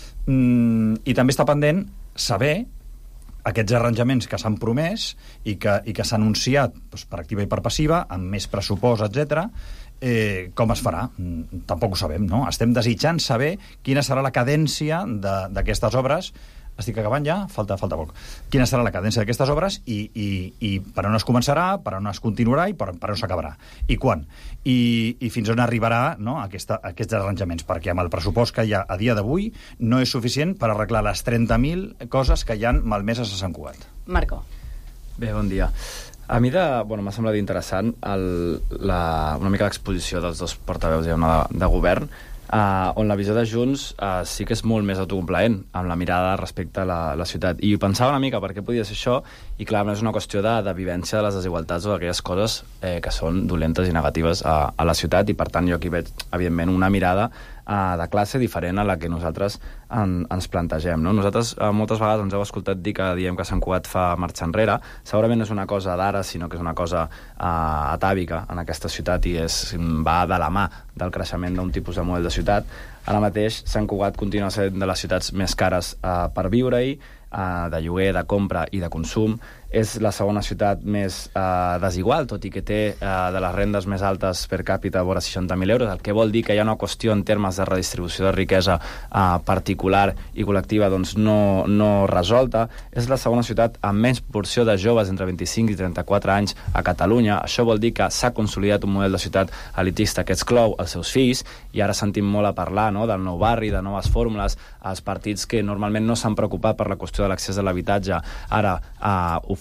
Mm, i també està pendent saber aquests arranjaments que s'han promès i que, i que s'han anunciat doncs, per activa i per passiva, amb més pressupost, etcètera, eh, com es farà? Mm, tampoc ho sabem, no? Estem desitjant saber quina serà la cadència d'aquestes obres. Estic acabant ja? Falta, falta poc. Quina serà la cadència d'aquestes obres i, i, i per on es començarà, per on es continuarà i per, per on s'acabarà. I quan? I, i fins on arribarà, no, aquesta, aquests arranjaments, perquè amb el pressupost que hi ha a dia d'avui no és suficient per arreglar les trenta mil coses que hi ha malmeses a Sant Cugat.
Marco.
Bé, bon dia. A mi de, bueno, m'ha semblat interessant el, la, una mica l'exposició dels dos portaveus i una de, de govern, Uh, on la visió de Junts uh, sí que és molt més autocomplaent amb la mirada respecte a la, la ciutat. I pensava una mica per què podia ser això, i clar, no és una qüestió de, de vivència de les desigualtats o d'aquelles coses eh, que són dolentes i negatives a, a la ciutat, i per tant jo aquí veig, evidentment, una mirada uh, de classe diferent a la que nosaltres en, ens plantegem, no? Nosaltres uh, moltes vegades ens heu escoltat dir que diem que Sant Cugat fa marxa enrere. Segurament no és una cosa d'ara, sinó que és una cosa uh, atàvica en aquesta ciutat, i és, va de la mà del creixement d'un tipus de model de ciutat. Ara mateix Sant Cugat continua sent de les ciutats més cares uh, per viure-hi, uh, de lloguer, de compra i de consum. És la segona ciutat més uh, desigual, tot i que té uh, de les rendes més altes per càpita vora seixanta mil euros, el que vol dir que hi ha una qüestió en termes de redistribució de riquesa uh, particular i col·lectiva doncs no, no resolta. És la segona ciutat amb menys proporció de joves entre vint-i-cinc i trenta-quatre anys a Catalunya. Això vol dir que s'ha consolidat un model de ciutat elitista que exclou els seus fills, i ara sentim molt a parlar, no?, del nou barri, de noves fórmules. Els partits que normalment no s'han preocupat per la qüestió de l'accés a l'habitatge ara uh, ho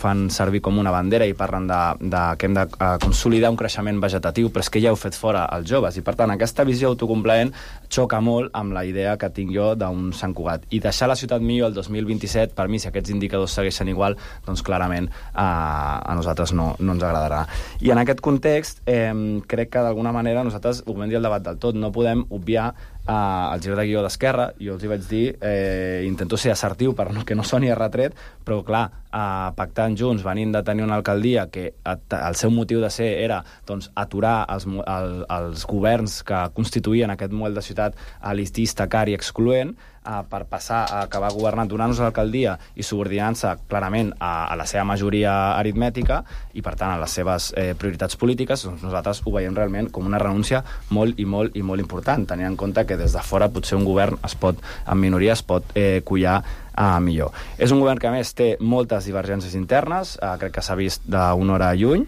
fan servir com una bandera i parlen de, de que hem de uh, consolidar un creixement vegetatiu, però és que ja heu fet fora els joves, i per tant aquesta visió autocomplaent xoca molt amb la idea que tinc jo d'un Sant Cugat. I deixar la ciutat millor el dos mil vint-i-set, per mi, si aquests indicadors segueixen igual, doncs clarament uh, a nosaltres no, no ens agradarà. I en aquest context, eh, crec que d'alguna manera nosaltres, ho vam dir al debat del tot, no podem obviar Uh, el gir de guió d'Esquerra. Jo els hi vaig dir, eh, intento ser assertiu per no, que no soni a retret, però clar, uh, pactant junts, venint de tenir una alcaldia que el seu motiu de ser era doncs, aturar els, el, els governs que constituïen aquest model de ciutat elitista, car i excloent, uh, per passar a acabar governant, donant-nos l'alcaldia i subordinant-se clarament a, a la seva majoria aritmètica i per tant a les seves eh, prioritats polítiques, doncs nosaltres ho veiem realment com una renúncia molt i molt i molt important, tenint en compte que que des de fora potser un govern es pot, en minoria es pot eh, collar uh, millor. És un govern que a més té moltes divergències internes, uh, crec que s'ha vist d'una hora lluny,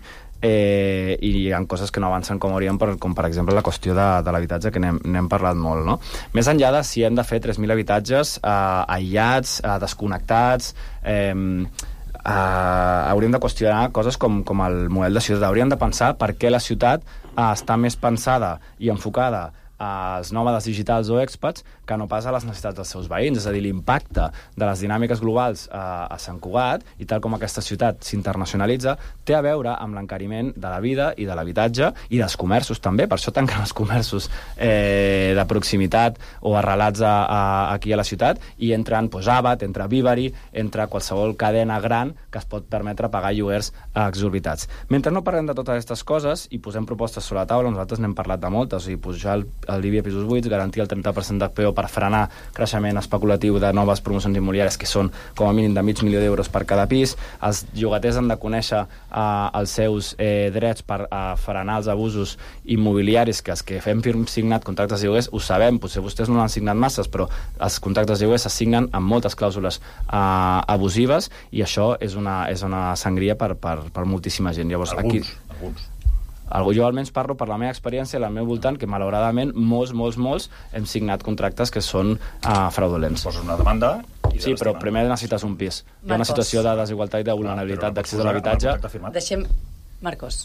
eh, i hi ha coses que no avancen com haurien, per, com per exemple la qüestió de, de l'habitatge, que n'hem parlat molt, no? Més enllà de si hem de fer tres mil habitatges eh, aïllats, eh, desconnectats, eh, eh, hauríem de qüestionar coses com, com el model de ciutat. Hauríem de pensar per què la ciutat eh, està més pensada i enfocada als nòmades digitals o expats que no pas a les necessitats dels seus veïns. És a dir, l'impacte de les dinàmiques globals a, a Sant Cugat, i tal com aquesta ciutat s'internacionalitza, té a veure amb l'encariment de la vida i de l'habitatge i dels comerços també. Per això tanquen els comerços eh, de proximitat o arrelats a, a, aquí a la ciutat, i entren pues, Avat, entra Vivari, entra qualsevol cadena gran que es pot permetre pagar lloguers exorbitats. Mentre no parlem de totes aquestes coses i posem propostes sobre la taula, nosaltres n'hem parlat de moltes, o sigui, pujar el el I B I a pisos buits, garantir el trenta per cent d'H P O per frenar creixement especulatiu de noves promocions immobiliàries que són com a mínim de mig milió d'euros per cada pis. Els llogaters han de conèixer eh, els seus eh, drets per eh, frenar els abusos immobiliaris, que els que hem signat contractes de lloguers ho sabem, potser vostès no n'han signat masses, però els contractes de lloguers se signen amb moltes clàusules eh, abusives, i això és una, és una sangria per, per, per moltíssima gent. Llavors,
alguns,
aquí...
alguns.
Jo almenys parlo per la meva experiència i al meu voltant, que malauradament molts, molts, molts hem signat contractes que són uh, fraudulents.
Poses una demanda i
sí, però primer necessites un pis. Hi ha una situació de desigualtat i de vulnerabilitat d'accés a l'habitatge.
Deixem... Marcos.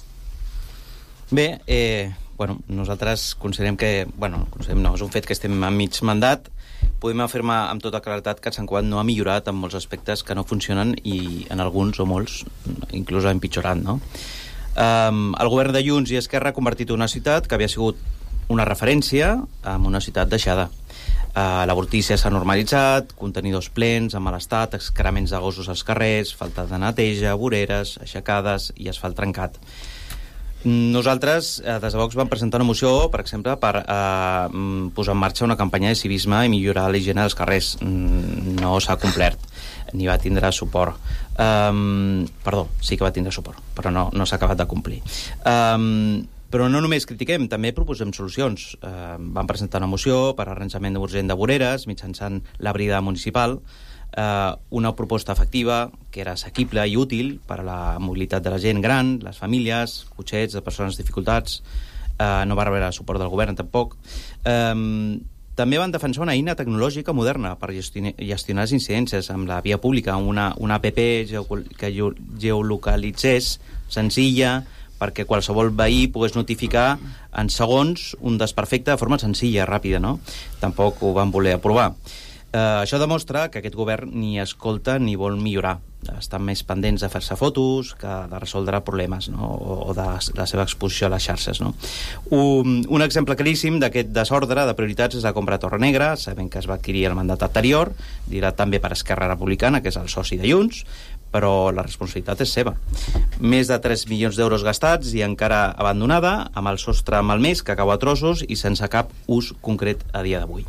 Bé, eh, bueno, nosaltres considerem que... Bueno, considerem no, és un fet que estem a mig mandat. Podem afirmar amb tota claretat que Sant Cugat no ha millorat en molts aspectes que no funcionen, i en alguns o molts inclús ha empitjorat, no? Um, el govern de Junts i Esquerra ha convertit una ciutat que havia sigut una referència en una ciutat deixada. Uh, la brutícia s'ha normalitzat, contenidors plens, en mal estat, excrements de gossos als carrers, falta de neteja, voreres, aixecades i asfalt trencat. Nosaltres, eh, des de Vox, vam presentar una moció, per exemple, per eh, posar en marxa una campanya de civisme i millorar la higiene dels carrers. No s'ha complert, ni va tindre suport. Um, perdó, sí que va tindre suport, però no, no s'ha acabat de complir. Um, però no només critiquem, també proposem solucions. Uh, vam presentar una moció per arranjament urgent de voreres mitjançant la brigada municipal, uh, una proposta efectiva que era assequible i útil per a la mobilitat de la gent gran, les famílies, cotxets de persones amb dificultats. Uh, no va rebre suport del govern tampoc. Um, També van defensar una eina tecnològica moderna per gestionar, gestionar les incidències amb la via pública, una, una app que geolocalitzés senzilla perquè qualsevol veí pogués notificar en segons un desperfecte de forma senzilla, ràpida, no? Tampoc ho van voler aprovar. Uh, això demostra que aquest govern ni escolta ni vol millorar. Estan més pendents de fer-se fotos que de resoldre problemes, no? o, o de la seva exposició a les xarxes, no? Un, un exemple claríssim d'aquest desordre de prioritats és la compra de Torre Negra. Sabem que es va adquirir el mandat anterior, dirà també per Esquerra Republicana, que és el soci de Junts, però la responsabilitat és seva. Més de tres milions d'euros gastats i encara abandonada, amb el sostre malmès que cau a trossos i sense cap ús concret a dia d'avui.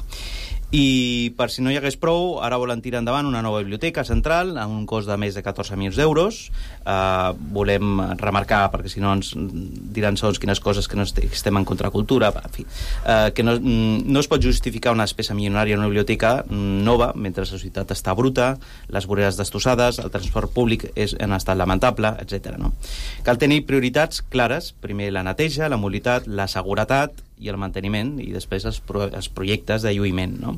I per si no hi hagués prou, ara volen tirar endavant una nova biblioteca central amb un cost de més de catorze milions d'euros. Uh, volem remarcar, perquè si no ens diran segons quines coses que no estem en contracultura, en fi, uh, que no, no es pot justificar una despesa milionària en una biblioteca nova mentre la societat està bruta, les voreres destossades, el transport públic és en estat lamentable, etcètera. No? Cal tenir prioritats clares, primer la neteja, la mobilitat, la seguretat i el manteniment, i després els, pro els projectes de lluïment, no?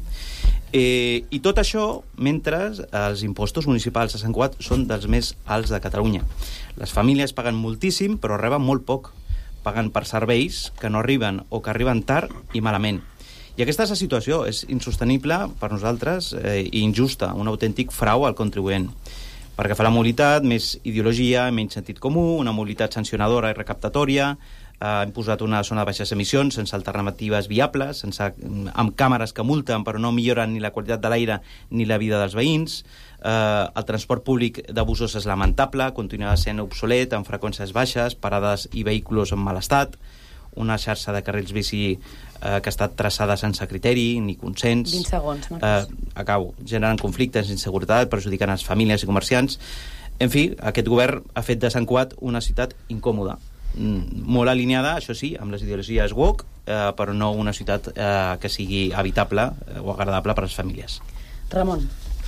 Eh, I tot això mentre els impostos municipals a Sant Cugat són dels més alts de Catalunya. Les famílies paguen moltíssim, però reben molt poc. Paguen per serveis que no arriben o que arriben tard i malament. I aquesta és la situació, és insostenible per nosaltres eh, i injusta, un autèntic frau al contribuent. Perquè fa la mobilitat, més ideologia, menys sentit comú, una mobilitat sancionadora i recaptatòria, eh, hem posat una zona de baixes emissions sense alternatives viables, sense, amb càmeres que multen però no milloren ni la qualitat de l'aire ni la vida dels veïns, eh, el transport públic d'abusos és lamentable, continua sent obsolet, amb freqüències baixes, parades i vehicles en mal estat, una xarxa de carrils bici eh, que ha estat traçada sense criteri ni consens.
vint segons, Marcos.
Eh, acabo. Generen conflictes, inseguretat, perjudicant les famílies i comerciants. En fi, aquest govern ha fet de Sant Cugat una ciutat incòmoda. Mm, molt alineada, això sí, amb les ideologies woke, eh, però no una ciutat eh, que sigui habitable eh, o agradable per a les famílies.
Ramon.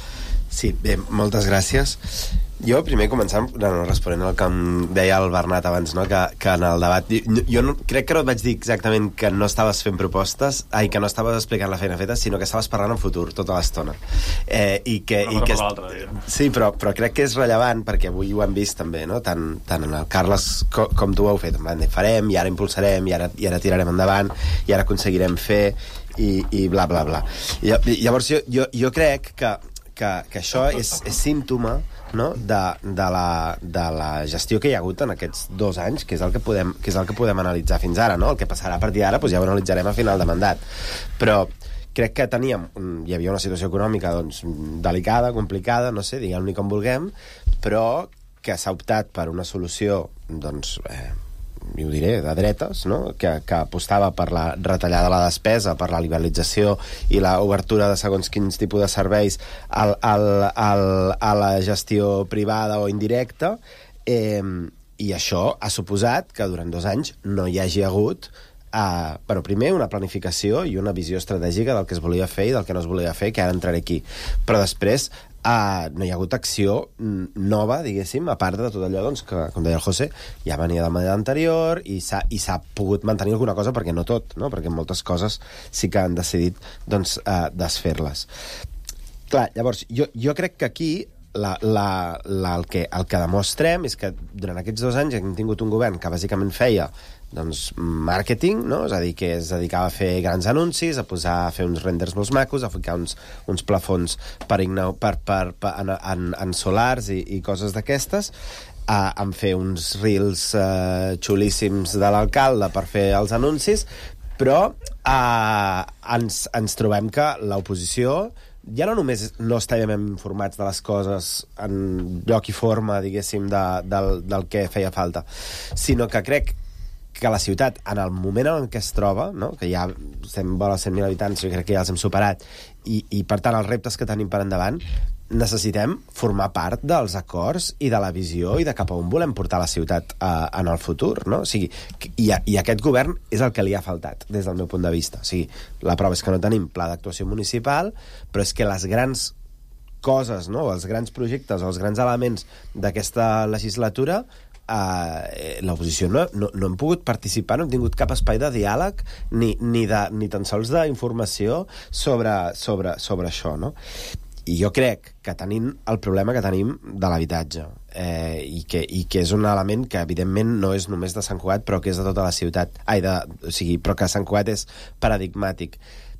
Sí, bé, moltes gràcies. Jo primer començant no, responent al que em deia el Bernat abans, no? que, que en el debat jo, jo no, crec que no et vaig dir exactament que no estaves fent propostes, ai, que no estaves explicant la feina feta, sinó que estaves parlant en futur tota l'estona. Eh, i que, i que és, sí, però, però crec que és rellevant perquè avui ho hem vist també, no? tant, tant en el Carles co, com tu ho heu fet, en farem i ara impulsarem i ara, i ara tirarem endavant i ara aconseguirem fer i, i bla bla bla. I, llavors jo, jo, jo crec que Que, que això és, és símptoma, no? de, de, la, de la gestió que hi ha hagut en aquests dos anys, que és el que podem, que és el que podem analitzar fins ara, no? El que passarà a partir d'ara doncs ja ho analitzarem a final de mandat. Però crec que teníem, hi havia una situació econòmica doncs, delicada, complicada, no sé, diguem-ne com vulguem, però que s'ha optat per una solució doncs, eh, i ho diré, de dretes, no? que, que apostava per la retallada de la despesa, per la liberalització i l'obertura de segons quins tipus de serveis al, al, al, a la gestió privada o indirecta, eh, i això ha suposat que durant dos anys no hi hagi hagut Uh, però primer una planificació i una visió estratègica del que es volia fer i del que no es volia fer, que ara entraré aquí. Però després uh, no hi ha hagut acció nova, diguéssim, a part de tot allò doncs, que, com deia el José, ja venia de manera anterior i s'ha pogut mantenir alguna cosa, perquè no tot, no? Perquè moltes coses sí que han decidit doncs, uh, desfer-les. Clar, llavors, jo, jo crec que aquí La, la, la, el, que, el que demostrem és que durant aquests dos anys hem tingut un govern que bàsicament feia doncs, màrqueting, no? És a dir, que es dedicava a fer grans anuncis, a posar a fer uns renders molt macos, a ficar uns, uns plafons per, per, per, per, en, en, en solars i, i coses d'aquestes, a, a fer uns reels uh, xulíssims de l'alcalde per fer els anuncis, però uh, ens, ens trobem que l'oposició ja no només no estàvem informats de les coses en lloc i forma, diguéssim, de, del, del que feia falta, sinó que crec que la ciutat, en el moment en què es troba, no? Que ja estem vora cent mil habitants, jo crec que ja els hem superat, i, i per tant els reptes que tenim per endavant, necessitem formar part dels acords i de la visió i de cap a on volem portar la ciutat eh, en el futur, no? O sigui, i, i aquest govern és el que li ha faltat des del meu punt de vista. O sigui, la prova és que no tenim pla d'actuació municipal, però és que les grans coses, no? Els grans projectes o els grans elements d'aquesta legislatura, eh, l'oposició no, no, no hem pogut participar, no hem tingut cap espai de diàleg ni, ni, de, ni tan sols d'informació sobre, sobre, sobre això, no? I jo crec que tenim el problema que tenim de l'habitatge, eh, i, que, i que és un element que evidentment no és només de Sant Cugat, però que és de tota la ciutat. Ai, de, o sigui, però que Sant Cugat és paradigmàtic.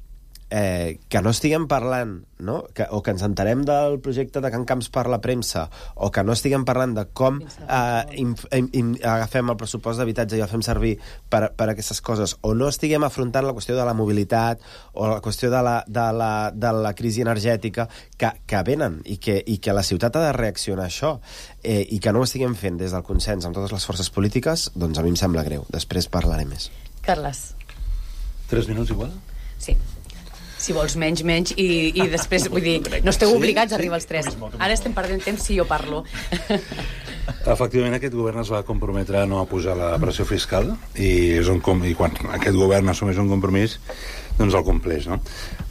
Eh, que no estiguem parlant, no? Que, o que ens enterem del projecte de Can Camps per la premsa, o que no estiguem parlant de com eh, in, in, in, agafem el pressupost d'habitatge i el fem servir per, per aquestes coses, o no estiguem afrontant la qüestió de la mobilitat o la qüestió de la, de la, de la crisi energètica que, que venen i que, i que la ciutat ha de reaccionar a això, eh, i que no ho estiguem fent des del consens amb totes les forces polítiques, doncs a mi em sembla greu. Després parlaré més.
Carles.
Tres minuts igual?
Sí. Si vols menys, menys, i, i després, vull dir, no esteu obligats a arribar als tres. Ara estem perdent temps si jo parlo.
Efectivament, aquest govern es va comprometre a no pujar la pressió fiscal i, és un, i quan aquest govern assumeix un compromís, doncs el compleix, no?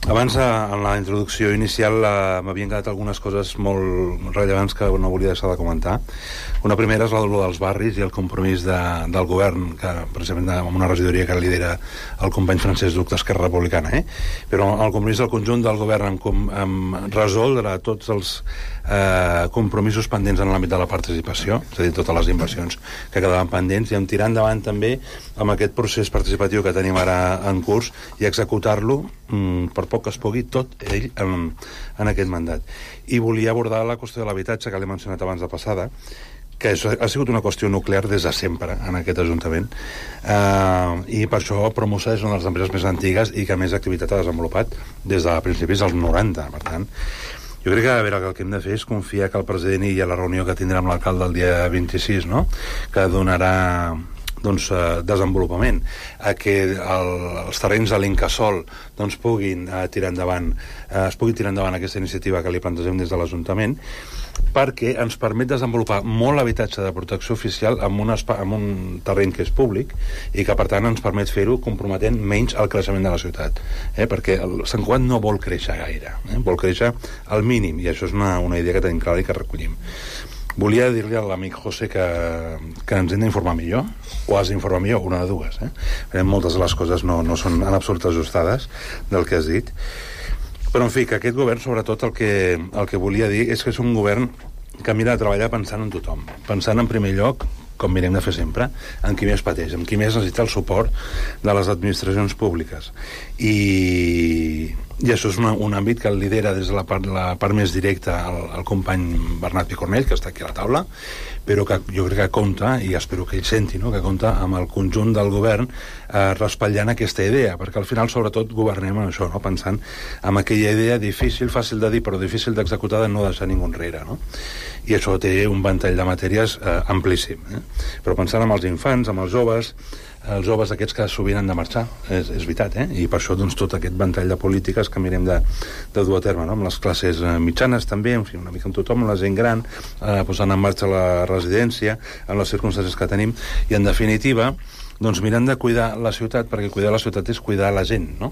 Abans, en la introducció inicial, m'havien quedat algunes coses molt rellevants que no volia deixar de comentar. Una primera és la dels barris i el compromís de, del govern, que precisament amb una regidoria que lidera el company Francesc Duc d'Esquerra Republicana, eh? Però el compromís del conjunt del govern en, com, en resoldre tots els eh, compromisos pendents en l'àmbit de la participació, és a dir, totes les inversions que quedaven pendents, i en tirar endavant també amb aquest procés participatiu que tenim ara en curs i executar-lo mm, per poc que es pugui tot ell en, en aquest mandat. I volia abordar la qüestió de l'habitatge, que l'he mencionat abans de passada, que ha sigut una qüestió nuclear des de sempre en aquest Ajuntament, eh, i per això Promosa és una de les empreses més antigues i que més activitat ha desenvolupat des de principis dels noranta. Per tant, jo crec que a veure, el que hem de fer és confiar que el president i a la reunió que tindrà amb l'alcalde el dia vint-i-sis, no?, que donarà doncs, eh, desenvolupament a que el, els terrenys de l'Incasòl doncs, puguin eh, tirar endavant eh, es pugui tirar endavant aquesta iniciativa que li plantegem des de l'Ajuntament, perquè ens permet desenvolupar molt habitatge de protecció oficial amb un, espa, amb un terreny que és públic i que per tant ens permet fer-ho comprometent menys el creixement de la ciutat, eh? Perquè el Sant Cugat no vol créixer gaire, eh? Vol créixer al mínim, i això és una, una idea que tenim clara i que recollim. Volia dir-li a l'amic José que, que ens hem d'informar millor, o has d'informar millor, una de dues, eh? Perquè moltes de les coses no, no són en absolut ajustades del que has dit. Però, en fi, que aquest govern, sobretot, el que, el que volia dir és que és un govern que mira de treballar pensant en tothom, pensant en primer lloc, com mirem de fer sempre, en qui més pateix, en qui més necessita el suport de les administracions públiques. I, i això és una, un àmbit que el lidera des de la part, la part més directa el, el company Bernat Picornell, que està aquí a la taula, però que jo crec que compta, i espero que ell senti, no?, que compta amb el conjunt del govern eh, raspallant aquesta idea, perquè al final sobretot governem en això, no?, pensant en aquella idea difícil, fàcil de dir, però difícil d'executar, de no deixar ningú enrere, no? I això té un ventall de matèries eh, amplíssim, eh? Però pensant en els infants, en els joves, els joves aquests que sovint han de marxar, és, és veritat, eh? I per això doncs, tot aquest ventall de polítiques que mirem de, de dur a terme, no?, amb les classes eh, mitjanes també, en fi, una mica amb tothom, amb la gent gran, eh, posant en marxa la residència, en les circumstàncies que tenim, i en definitiva doncs mirant de cuidar la ciutat, perquè cuidar la ciutat és cuidar la gent, no?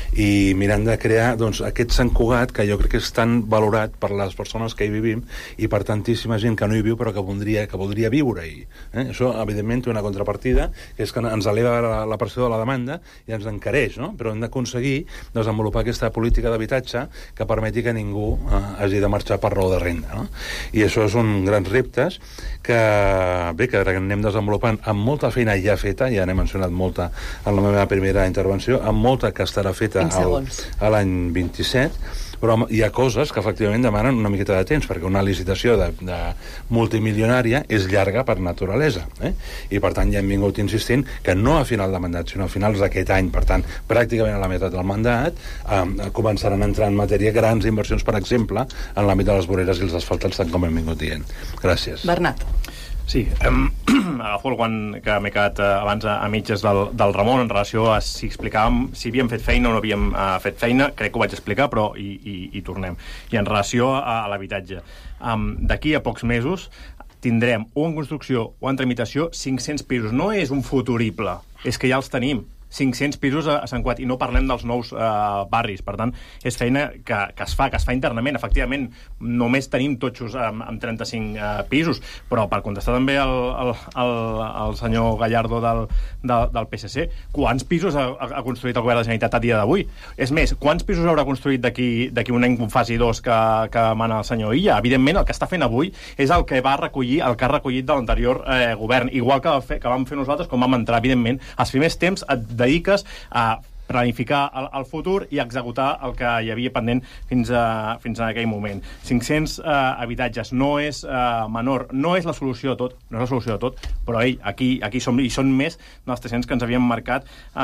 I mirant de crear doncs, aquest Sant Cugat que jo crec que és tan valorat per les persones que hi vivim i per tantíssima gent que no hi viu però que voldria, que voldria viure-hi. Eh? Això, evidentment, té una contrapartida, que és que ens eleva la, la pressió de la demanda i ens encareix, no? Però hem d'aconseguir desenvolupar aquesta política d'habitatge que permeti que ningú eh, hagi de marxar per raó de renda, no? I això són grans reptes que, bé, que anem desenvolupant amb molta feina ja feta, ja n'he mencionat molta en la meva primera intervenció, amb molta que estarà feta al, a l'any vint-i-set, però hi ha coses que efectivament demanen una miqueta de temps, perquè una licitació de, de multimilionària és llarga per naturalesa, eh? I per tant ja hem vingut insistint que no a final de mandat, sinó a finals d'aquest any, per tant, pràcticament a la meitat del mandat, eh, començaran a entrar en matèria grans inversions, per exemple, en l'àmbit de les voreres i els asfaltats, tant com hem vingut dient. Gràcies.
Bernat.
Sí, um, agafo el guant que m'he quedat uh, abans a, a mitges del, del Ramon en relació a si explicàvem si havíem fet feina o no havíem uh, fet feina. Crec que ho vaig explicar, però hi, hi, hi tornem. I en relació a, a l'habitatge, um, d'aquí a pocs mesos tindrem o en construcció o en tramitació cinc-cents pisos. No és un futurible, és que ja els tenim. cinc-cents pisos a Sant Cugat, i no parlem dels nous eh, barris. Per tant, és feina que, que es fa, que es fa internament. Efectivament, només tenim totxos amb, amb trenta-cinc eh, pisos, però per contestar també al, al, al, al senyor Gallardo del, del, del P S C, quants pisos ha, ha construït el govern de la Generalitat a dia d'avui? És més, quants pisos haurà construït d'aquí d'aquí un any, fase dos, que, que mana el senyor Illa? Evidentment, el que està fent avui és el que va recollir, el que ha recollit de l'anterior eh, govern, igual que, fe, que vam fer nosaltres quan vam entrar. Evidentment, els primers temps et dediques a planificar el, el futur i executar el que hi havia pendent fins a, fins a aquell moment. cinc-cents eh, habitatges no és eh, menor, no és la solució de tot, no és la solució de tot, però ei, aquí, aquí som, i són més dels tres-cents que ens havíem marcat eh,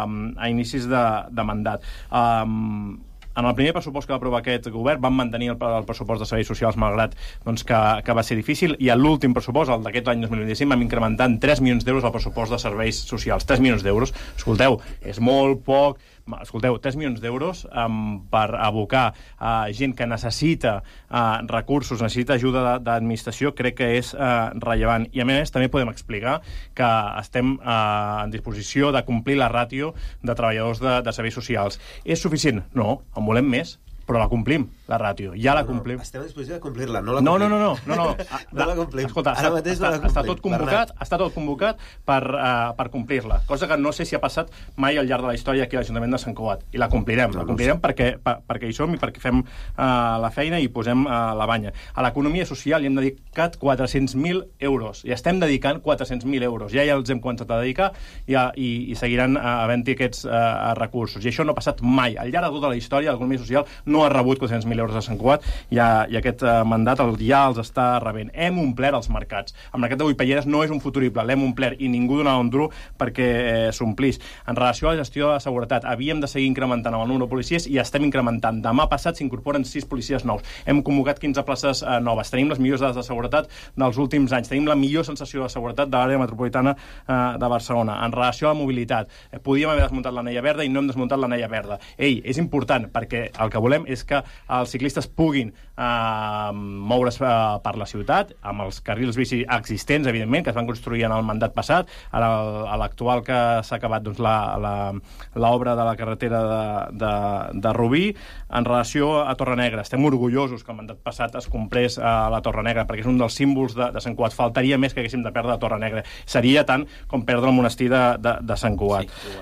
a inicis de, de mandat. Eh, En el primer pressupost que va aprovar aquest govern vam mantenir el, el pressupost de serveis socials, malgrat doncs, que, que va ser difícil, i a l'últim pressupost, el d'aquest any dos mil vint-i-cinc, vam incrementar en tres milions d'euros el pressupost de serveis socials. tres milions d'euros. Escolteu, és molt poc, escolteu, tres milions d'euros um, per abocar uh, gent que necessita uh, recursos, necessita ajuda d'administració, crec que és uh, rellevant. I a més, també podem explicar que estem uh, en disposició de complir la ràtio de treballadors de, de serveis socials. És suficient? No, en volem més, però la complim, la ràtio. Ja la complim.
No, estem a disposició de complir-la, no la
no,
complim.
no, no, no, no, no.
no la complim.
Escolta,
Ara
està,
mateix
està,
no la complim.
està tot convocat, està tot convocat per, uh, per complir-la, cosa que no sé si ha passat mai al llarg de la història aquí a l'Ajuntament de Sant Cugat. I la complirem, no, la complirem no perquè, per, perquè hi som i perquè fem uh, la feina i posem uh, la banya. A l'economia social hi hem dedicat quatre-cents mil euros, i estem dedicant quatre-cents mil euros. Ja ja els hem començat a dedicar i, i, i seguiran uh, havent-hi aquests uh, recursos. I això no ha passat mai. Al llarg de tota la història, l'economia social no ha rebut quatre-cents mil euros de Sant Cugat i, i aquest uh, mandat el, ja els està rebent. Hem omplert els mercats. Amb aquest d'avui Pelleres no és un futurible, l'hem omplert i ningú donava un duro perquè eh, s'omplís. En relació a la gestió de la seguretat, havíem de seguir incrementant el número de policies i estem incrementant. Demà passat s'incorporen sis policies nous. Hem convocat quinze places eh, noves. Tenim les millors dades de seguretat dels últims anys. Tenim la millor sensació de seguretat de l'àrea metropolitana eh, de Barcelona. En relació a la mobilitat, eh, podíem haver desmuntat l'anella verda i no hem desmuntat l'anella verda. Ei, és important perquè el que volem és que els ciclistes puguin eh, moure's eh, per la ciutat, amb els carrils bici existents, evidentment, que es van construir en el mandat passat. Ara, a l'actual que s'ha acabat doncs, l'obra de la carretera de, de, de Rubí. En relació a Torrenegra, estem orgullosos que el mandat passat es comprés a la Torrenegra, perquè és un dels símbols de, de Sant Cugat. Faltaria més que haguéssim de perdre la Torrenegra. Seria tant com perdre el monestir de, de, de Sant Cugat. Sí,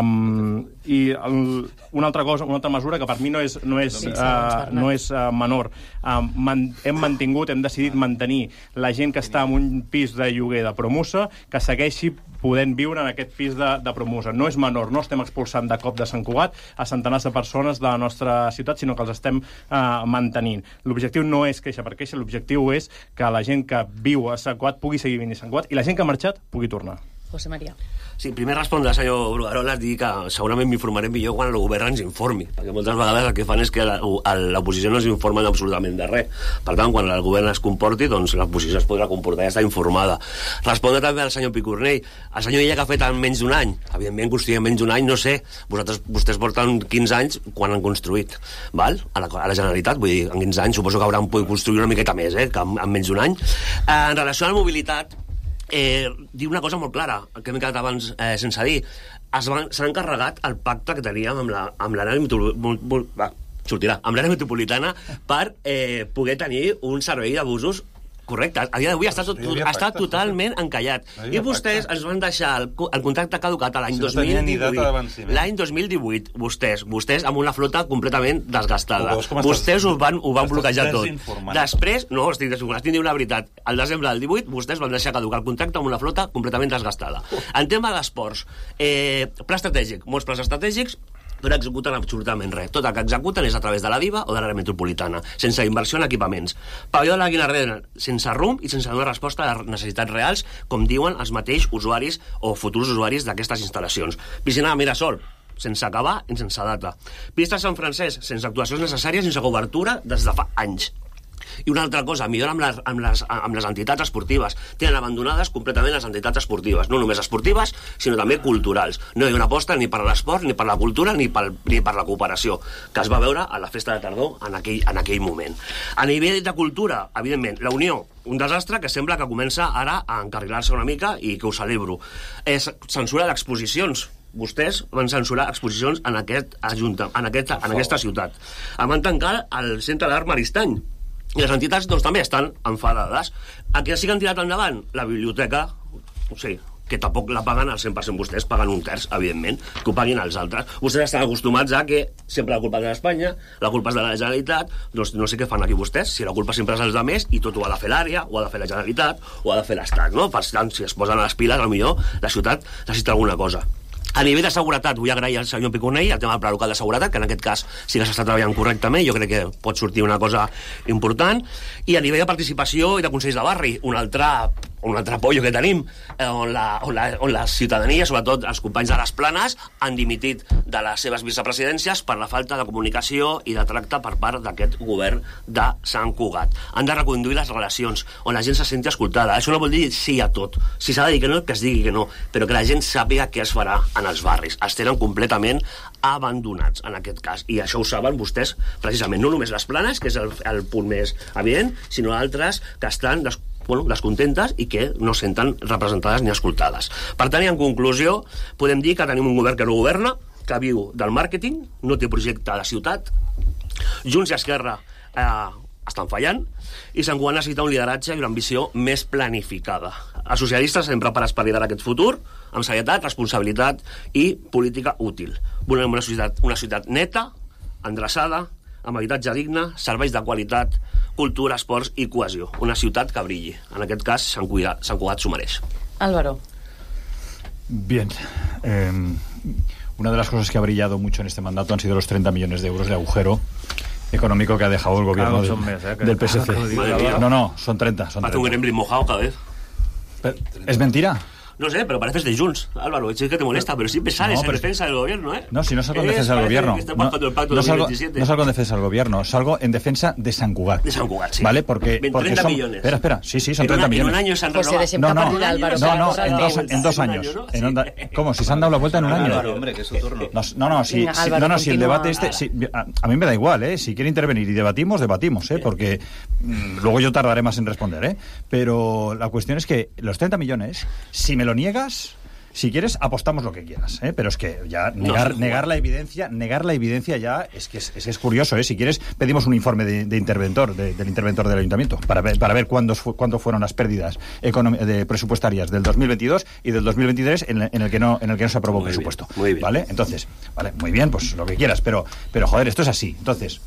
um, I el, una altra cosa, una altra mesura que per mi no és, no és, uh, no és uh, menor. Uh, man, hem mantingut, hem decidit mantenir la gent que està en un pis de lloguer de Promusa, que segueixi podent viure en aquest pis de, de Promusa. No és menor, no estem expulsant de cop de Sant Cugat a centenars de persones de la nostra ciutat, sinó que els estem uh, mantenint. L'objectiu no és créixer per créixer, l'objectiu és que la gent que viu a Sant Cugat pugui seguir venint a Sant Cugat i la gent que ha marxat pugui tornar.
José María.
Sí, primer respondre al senyor Brugarola, dir que segurament m'informarem millor quan el govern ens informi, perquè moltes vegades el que fan és que l'oposició no ens informen absolutament de res. Per tant, quan el govern es comporti, doncs l'oposició es podrà comportar i ja està informada. Respondre també al senyor Picornell. El senyor Illa que ha fet en menys d'un any. Evidentment, construir en menys d'un any, no sé. Vosaltres, vostès porten quinze anys quan han construït, val? A la, a la Generalitat, vull dir, en quinze anys suposo que hauran pogut construir una miqueta més, eh? Que en, en menys d'un any. Eh, en relació a la mobilitat, Eh, dir una cosa molt clara, que m'he quedat abans eh, sense dir. S'ha encarregat el pacte que teníem amb l'àrea metropolitana, sortirà, amb l'àrea metropolitana per eh, poder tenir un servei de busos correcte. A dia d'avui està, tot, està totalment encallat. I vostès ens van deixar el, el contracte caducat l'any dos mil divuit. L'any dos mil divuit, vostès, vostès amb una flota completament desgastada. Vostès ho van, ho van bloquejar tot. Després, no, estic desinformat, estic dient una veritat. Al desembre del divuit, vostès van deixar caducar el contracte amb una flota completament desgastada. En tema d'esports, eh, pla estratègic, molts plans estratègics, però executen absolutament res. Tot el que executen és a través de la DIVA o de l'àrea metropolitana, sense inversió en equipaments. Pavelló de la Guinardena, sense rumb i sense donar resposta a les necessitats reals, com diuen els mateixos usuaris o futurs usuaris d'aquestes instal·lacions. Piscina de Mirasol, sense acabar i sense data. Pista Sant Francesc, sense actuacions necessàries, sense cobertura des de fa anys. I una altra cosa, millor amb les, amb, les, amb les entitats esportives. Tenen abandonades completament les entitats esportives, no només esportives, sinó també culturals. No hi ha una aposta ni per l'esport, ni per la cultura, ni per, ni per la cooperació, que es va veure a la festa de tardor en aquell, en aquell moment. A nivell de cultura, evidentment, la Unió, un desastre que sembla que comença ara a encarrilar-se una mica i que ho celebro. És censura d'exposicions. Vostès van censurar exposicions en, aquest ajunta, en, aquesta, en aquesta ciutat. Van tancar el Centre d'Art Maristany. I les entitats doncs, també estan enfadades. A què sí que han tirat endavant? La biblioteca, no sé, que tampoc la paguen al cent per cent vostès, paguen un terç, evidentment, que ho paguin els altres. Vostès estan acostumats a que sempre la culpa és d'Espanya, la culpa és de la Generalitat, doncs no sé què fan aquí vostès, si la culpa sempre és dels altres i tot ho ha de fer l'àrea, ho ha de fer la Generalitat, ho ha de fer l'Estat, no? Per tant, si es posen a les piles, potser la ciutat necessita alguna cosa. A nivell de seguretat, vull agrair al senyor Picornell el tema del pla local de seguretat, que en aquest cas sí que s'està treballant correctament, jo crec que pot sortir una cosa important, i a nivell de participació i de consells de barri, un altre un altre pollo que tenim, eh, on, la, on, la, on la ciutadania, sobretot els companys de les Planes, han dimitit de les seves vicepresidències per la falta de comunicació i de tracte per part d'aquest govern de Sant Cugat. Han de reconduir les relacions on la gent se senti escoltada. Això no vol dir sí a tot. Si s'ha de dir que no, que es digui que no, però que la gent sàpiga què es farà en els barris. Es tenen completament abandonats, en aquest cas. I això ho saben vostès, precisament. No només les Planes, que és el, el punt més evident, sinó altres que estan des, bueno, descontentes i que no senten representades ni escoltades. Per tant, i en conclusió, podem dir que tenim un govern que no governa, que viu del màrqueting, no té projecte de ciutat, Junts i Esquerra eh, estan fallant, i Sant Cugat necessita un lideratge i una ambició més planificada. Els socialistes estem preparats per liderar aquest futur, amb serietat, responsabilitat i política útil. Volem una societat, una ciutat neta, endreçada, amb habitatge digne, serveis de qualitat, cultura, esports i cohesió. Una ciutat que brilli. En aquest cas, Sant Cugat, Sant Cugat s'ho mereix.
Álvaro.
Bien. Eh, una de las cosas que ha brillado mucho en este mandato han sido los treinta millones de euros de agujero económico que ha dejado el gobierno
Claro,
del,
son mes, eh, que-
del P S C.
Madre
No, no, son treinta. Son
Parece un
treinta.
gremlin mojado cada vez.
¿Es mentira?
No sé, pero pareces de Junts, Álvaro. Es que te molesta, pero siempre sales
No,
en
pero-
defensa del gobierno, ¿eh?
No, si no salgo en
Es,
defensa del
parece
gobierno.
que está
No,
bajando el pacto
no
de
salgo,
dos mil veintisiete.
no salgo en defensa del gobierno, salgo en defensa de Sant Cugat.
De Sant Cugat, sí.
¿Vale? Porque,
treinta
porque son,
millones.
Espera, espera. Sí, sí, son
En
treinta
una- en
millones.
un año se han
José,
renovado.
deixem
No,
que
no,
parli l'Álvaro.
no, no,
que
en
ha
dos,
posat
en dos
un
años.
año, ¿no?
En onda- ¿Cómo? ¿Si se han dado la vuelta en un año?
Álvaro, hombre, que es su turno.
No, no, no, si,
Venga,
si-
Álvaro,
no, no, si el
continúa.
debate este... si- a, a mí me da igual, ¿eh? Si quiere intervenir y debatimos, debatimos, ¿eh? Porque mm, luego yo tardaré más en responder, ¿eh? Pero la cuestión es que los treinta millones, si me lo niegas... Si quieres, apostamos lo que quieras, ¿eh? Pero es que ya negar,
sí,
negar la evidencia, negar la evidencia ya es que es, es, es curioso, ¿eh? Si quieres, pedimos un informe de, de interventor, de, del interventor del ayuntamiento, para ver, para ver cuándo, fu- cuándo fueron las pérdidas econom- de presupuestarias del dos mil veintidós y del dos mil veintitrés en, en el que no, en el que no se aprobó
Muy bien,
presupuesto,
muy bien.
¿vale? Entonces, vale, muy bien, pues lo que quieras, pero, pero joder, esto es así. Entonces,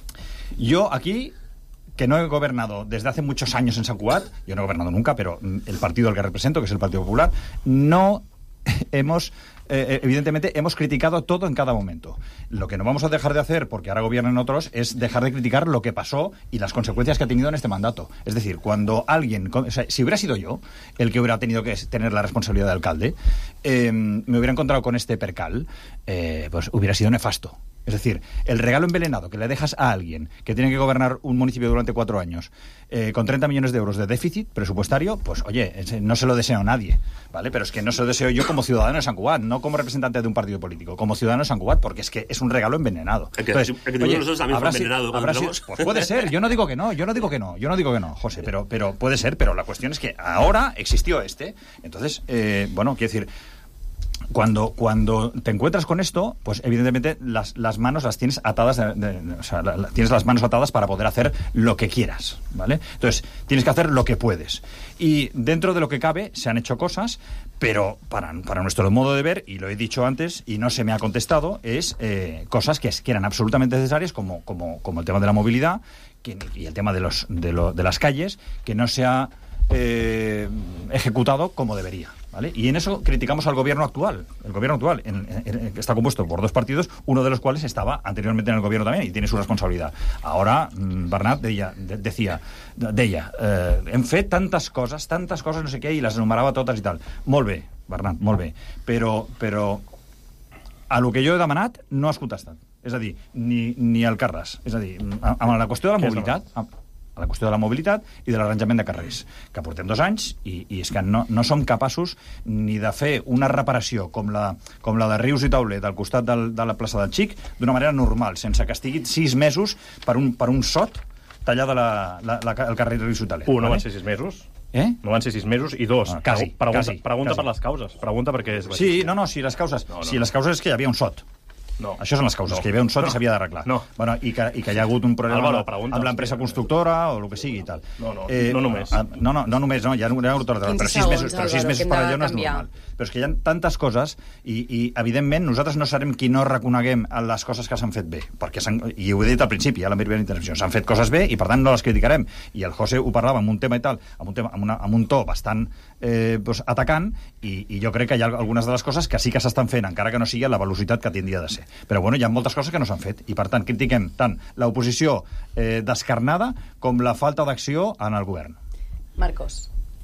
yo aquí que no he gobernado desde hace muchos años en Sant Cugat, yo no he gobernado nunca, pero mm, el partido al que represento, que es el Partido Popular, no hemos, eh, evidentemente, hemos criticado todo en cada momento. Lo que no vamos a dejar de hacer, porque ahora gobiernan otros, es dejar de criticar lo que pasó y las consecuencias que ha tenido en este mandato. Es decir, cuando alguien, o sea, si hubiera sido yo el que hubiera tenido que tener la responsabilidad de alcalde, eh, me hubiera encontrado con este percal, eh, pues hubiera sido nefasto. Es decir, el regalo envenenado que le dejas a alguien que tiene que gobernar un municipio durante cuatro años eh, con treinta millones de euros de déficit presupuestario, pues oye, ese no se lo deseo a nadie, ¿vale? Pero es que no se lo deseo yo como ciudadano de Sant Cugat, no como representante de un partido político, como ciudadano de Sant Cugat, porque es que es un regalo envenenado.
El que-
Entonces,
el que tuvimos nosotros también fue
habrá si-
envenenado cuando
habrá si-
entramos.
pues puede ser, yo no digo que no, yo no digo que no, yo no digo que no, José, pero, pero puede ser, pero la cuestión es que ahora existió este, entonces, eh, bueno, quiero decir... Cuando, cuando te encuentras con esto, pues evidentemente las, las manos las tienes atadas, de, de, de, o sea, la, la, tienes las manos atadas para poder hacer lo que quieras, ¿vale? Entonces, tienes que hacer lo que puedes. Y dentro de lo que cabe, se han hecho cosas, pero para, para nuestro modo de ver, y lo he dicho antes y no se me ha contestado, es eh, cosas que, que eran absolutamente necesarias, como, como, como el tema de la movilidad que, y el tema de, los, de, lo, de las calles, que no se ha eh, ejecutado como debería. ¿Vale? Y en eso criticamos al gobierno actual. El gobierno actual en, en, en, está compuesto por dos partidos, uno de los cuales estaba anteriormente en el gobierno también y tiene su responsabilidad. Ahora, mm, Bernat deia, de, decía, deia, eh, hem fet tantes coses, tantes coses, no sé què, i les enumerava totes i tal. Molt bé, Bernat, molt bé. Però, però a lo que jo he demanat no has contestat. És a dir, ni, ni el Carles. És a dir, amb la qüestió de la mobilitat... Amb, a la qüestió de la mobilitat i de l'arranjament de carrers, que portem dos anys i, i és que no, no som capaços ni de fer una reparació com la, com la de Rius i Taulet al costat del, de la plaça del Xic d'una manera normal, sense que estigui sis mesos per un, per un sot tallada la, la, la, el carrer Rius i Taulet.
Un, no
vale?
van ser sis mesos.
Eh?
No van ser sis mesos, i dos,
Ah, quasi,
pregunta,
quasi,
pregunta
quasi.
per les causes, pregunta perquè és...
Sí, no, no, si les causes,
No, no.
si les causes és que hi havia un sot.
No.
Això són les causes,
No.
que hi havia un sot
No.
i s'havia d'arreglar.
No.
Bueno, i, que, I que hi ha hagut un problema
Álvaro,
amb,
pregunta.
amb l'empresa constructora o el que sigui i tal.
No, no, no només.
ah, No, no, no només, no, hi ha, hi ha hagut ordre,
quinze
però sis
segons,
mesos, però sis
Álvaro,
mesos
que hem
per
de
allò no és
canviar.
normal. Però és que hi ha tantes coses i, i evidentment, nosaltres no serem qui no reconeguem les coses que s'han fet bé, perquè s'han, i ho he dit al principi, a la meva intervenció, s'han fet coses bé i per tant no les criticarem. I el José ho parlava amb un tema i tal, amb un, tema, amb una, amb un to bastant eh, pues, atacant, i, i jo crec que hi ha algunes de les coses que sí que s'estan fent, encara que no sigui a la velocitat que tindria de ser. Però bueno, hi ha moltes coses que no s'han fet, i per tant critiquem tant l'oposició eh, descarnada com la falta d'acció en el govern.
Marcos.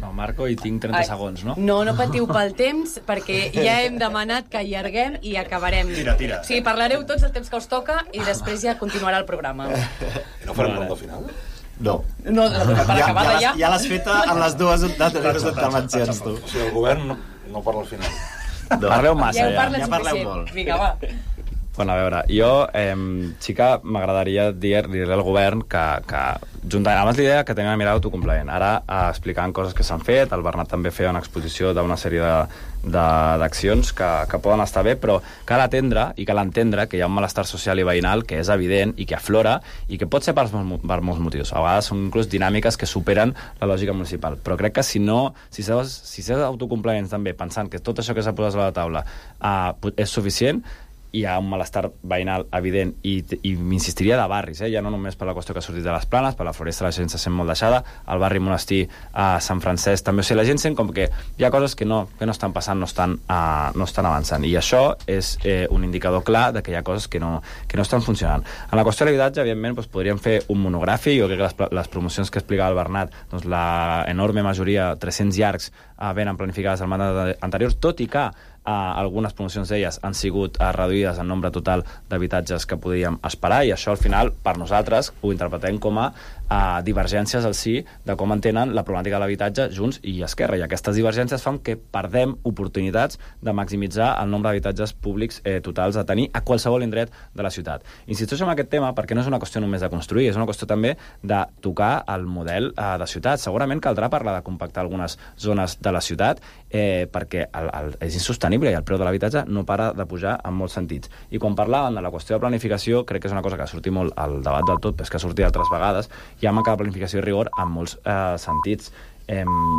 No, Marco, i tinc trenta segons, no?
No, no patiu pel temps, perquè ja hem demanat que allarguem i acabarem.
Tira, tira.
Sí, parlareu tots el temps que us toca i després ja continuarà el programa.
No farem ronda final?
No.
No, per acabar ja.
Ja l'has feta en les dues intervencions, tu.
O sigui, el govern no, no parla al final.
No. Parleu massa,
ja. Ja,
ja.
ja parleu molt. Vinga, va.
Bueno, a veure, jo eh, sí que m'agradaria dir, dir al govern que, que juntament, abans l'idea que tenia una mirada autocomplaent, ara eh, explicant coses que s'han fet, el Bernat també feia una exposició d'una sèrie d'accions que, que poden estar bé, però cal atendre i cal entendre que hi ha un malestar social i veïnal que és evident i que aflora i que pot ser per, per molts motius. A vegades són inclús dinàmiques que superen la lògica municipal, però crec que si no, si sou, si sou autocomplaents també, pensant que tot això que s'ha posat a la taula eh, és suficient, hi ha un malestar veïnal evident i, i m'insistiria de barris, eh? Ja no només per la qüestió que ha sortit de les Planes, per la Floresta la gent se sent molt deixada, al barri Monestir a Sant Francesc també, o sigui, la gent sent com que hi ha coses que no, que no estan passant, no estan, uh, no estan avançant, i això és eh, un indicador clar de que hi ha coses que no, que no estan funcionant. En la qüestió de l'habitatge, evidentment, doncs, podríem fer un monogràfic, jo crec que les, les promocions que explicava el Bernat, doncs, la enorme majoria, tres-cents llargs, uh, venen planificades al mandat anterior, tot i que Uh, algunes promocions d'elles han sigut uh, reduïdes en nombre total d'habitatges que podíem esperar, i això al final per nosaltres ho interpretem com a uh, divergències al sí de com entenen la problemàtica de l'habitatge Junts i Esquerra, i aquestes divergències fan que perdem oportunitats de maximitzar el nombre d'habitatges públics eh, totals a tenir a qualsevol indret de la ciutat. Insisteixo en aquest tema perquè no és una qüestió només de construir, és una qüestió també de tocar el model uh, de ciutat. Segurament caldrà parlar de compactar algunes zones de la ciutat eh, perquè el, el, és insostenible i el preu de l'habitatge no para de pujar en molts sentits. I quan parlàvem de la qüestió de planificació, crec que és una cosa que ha sortit molt al debat del tot, però és que ha sortit altres vegades, hi ha manca de planificació i rigor en molts eh, sentits. Eh,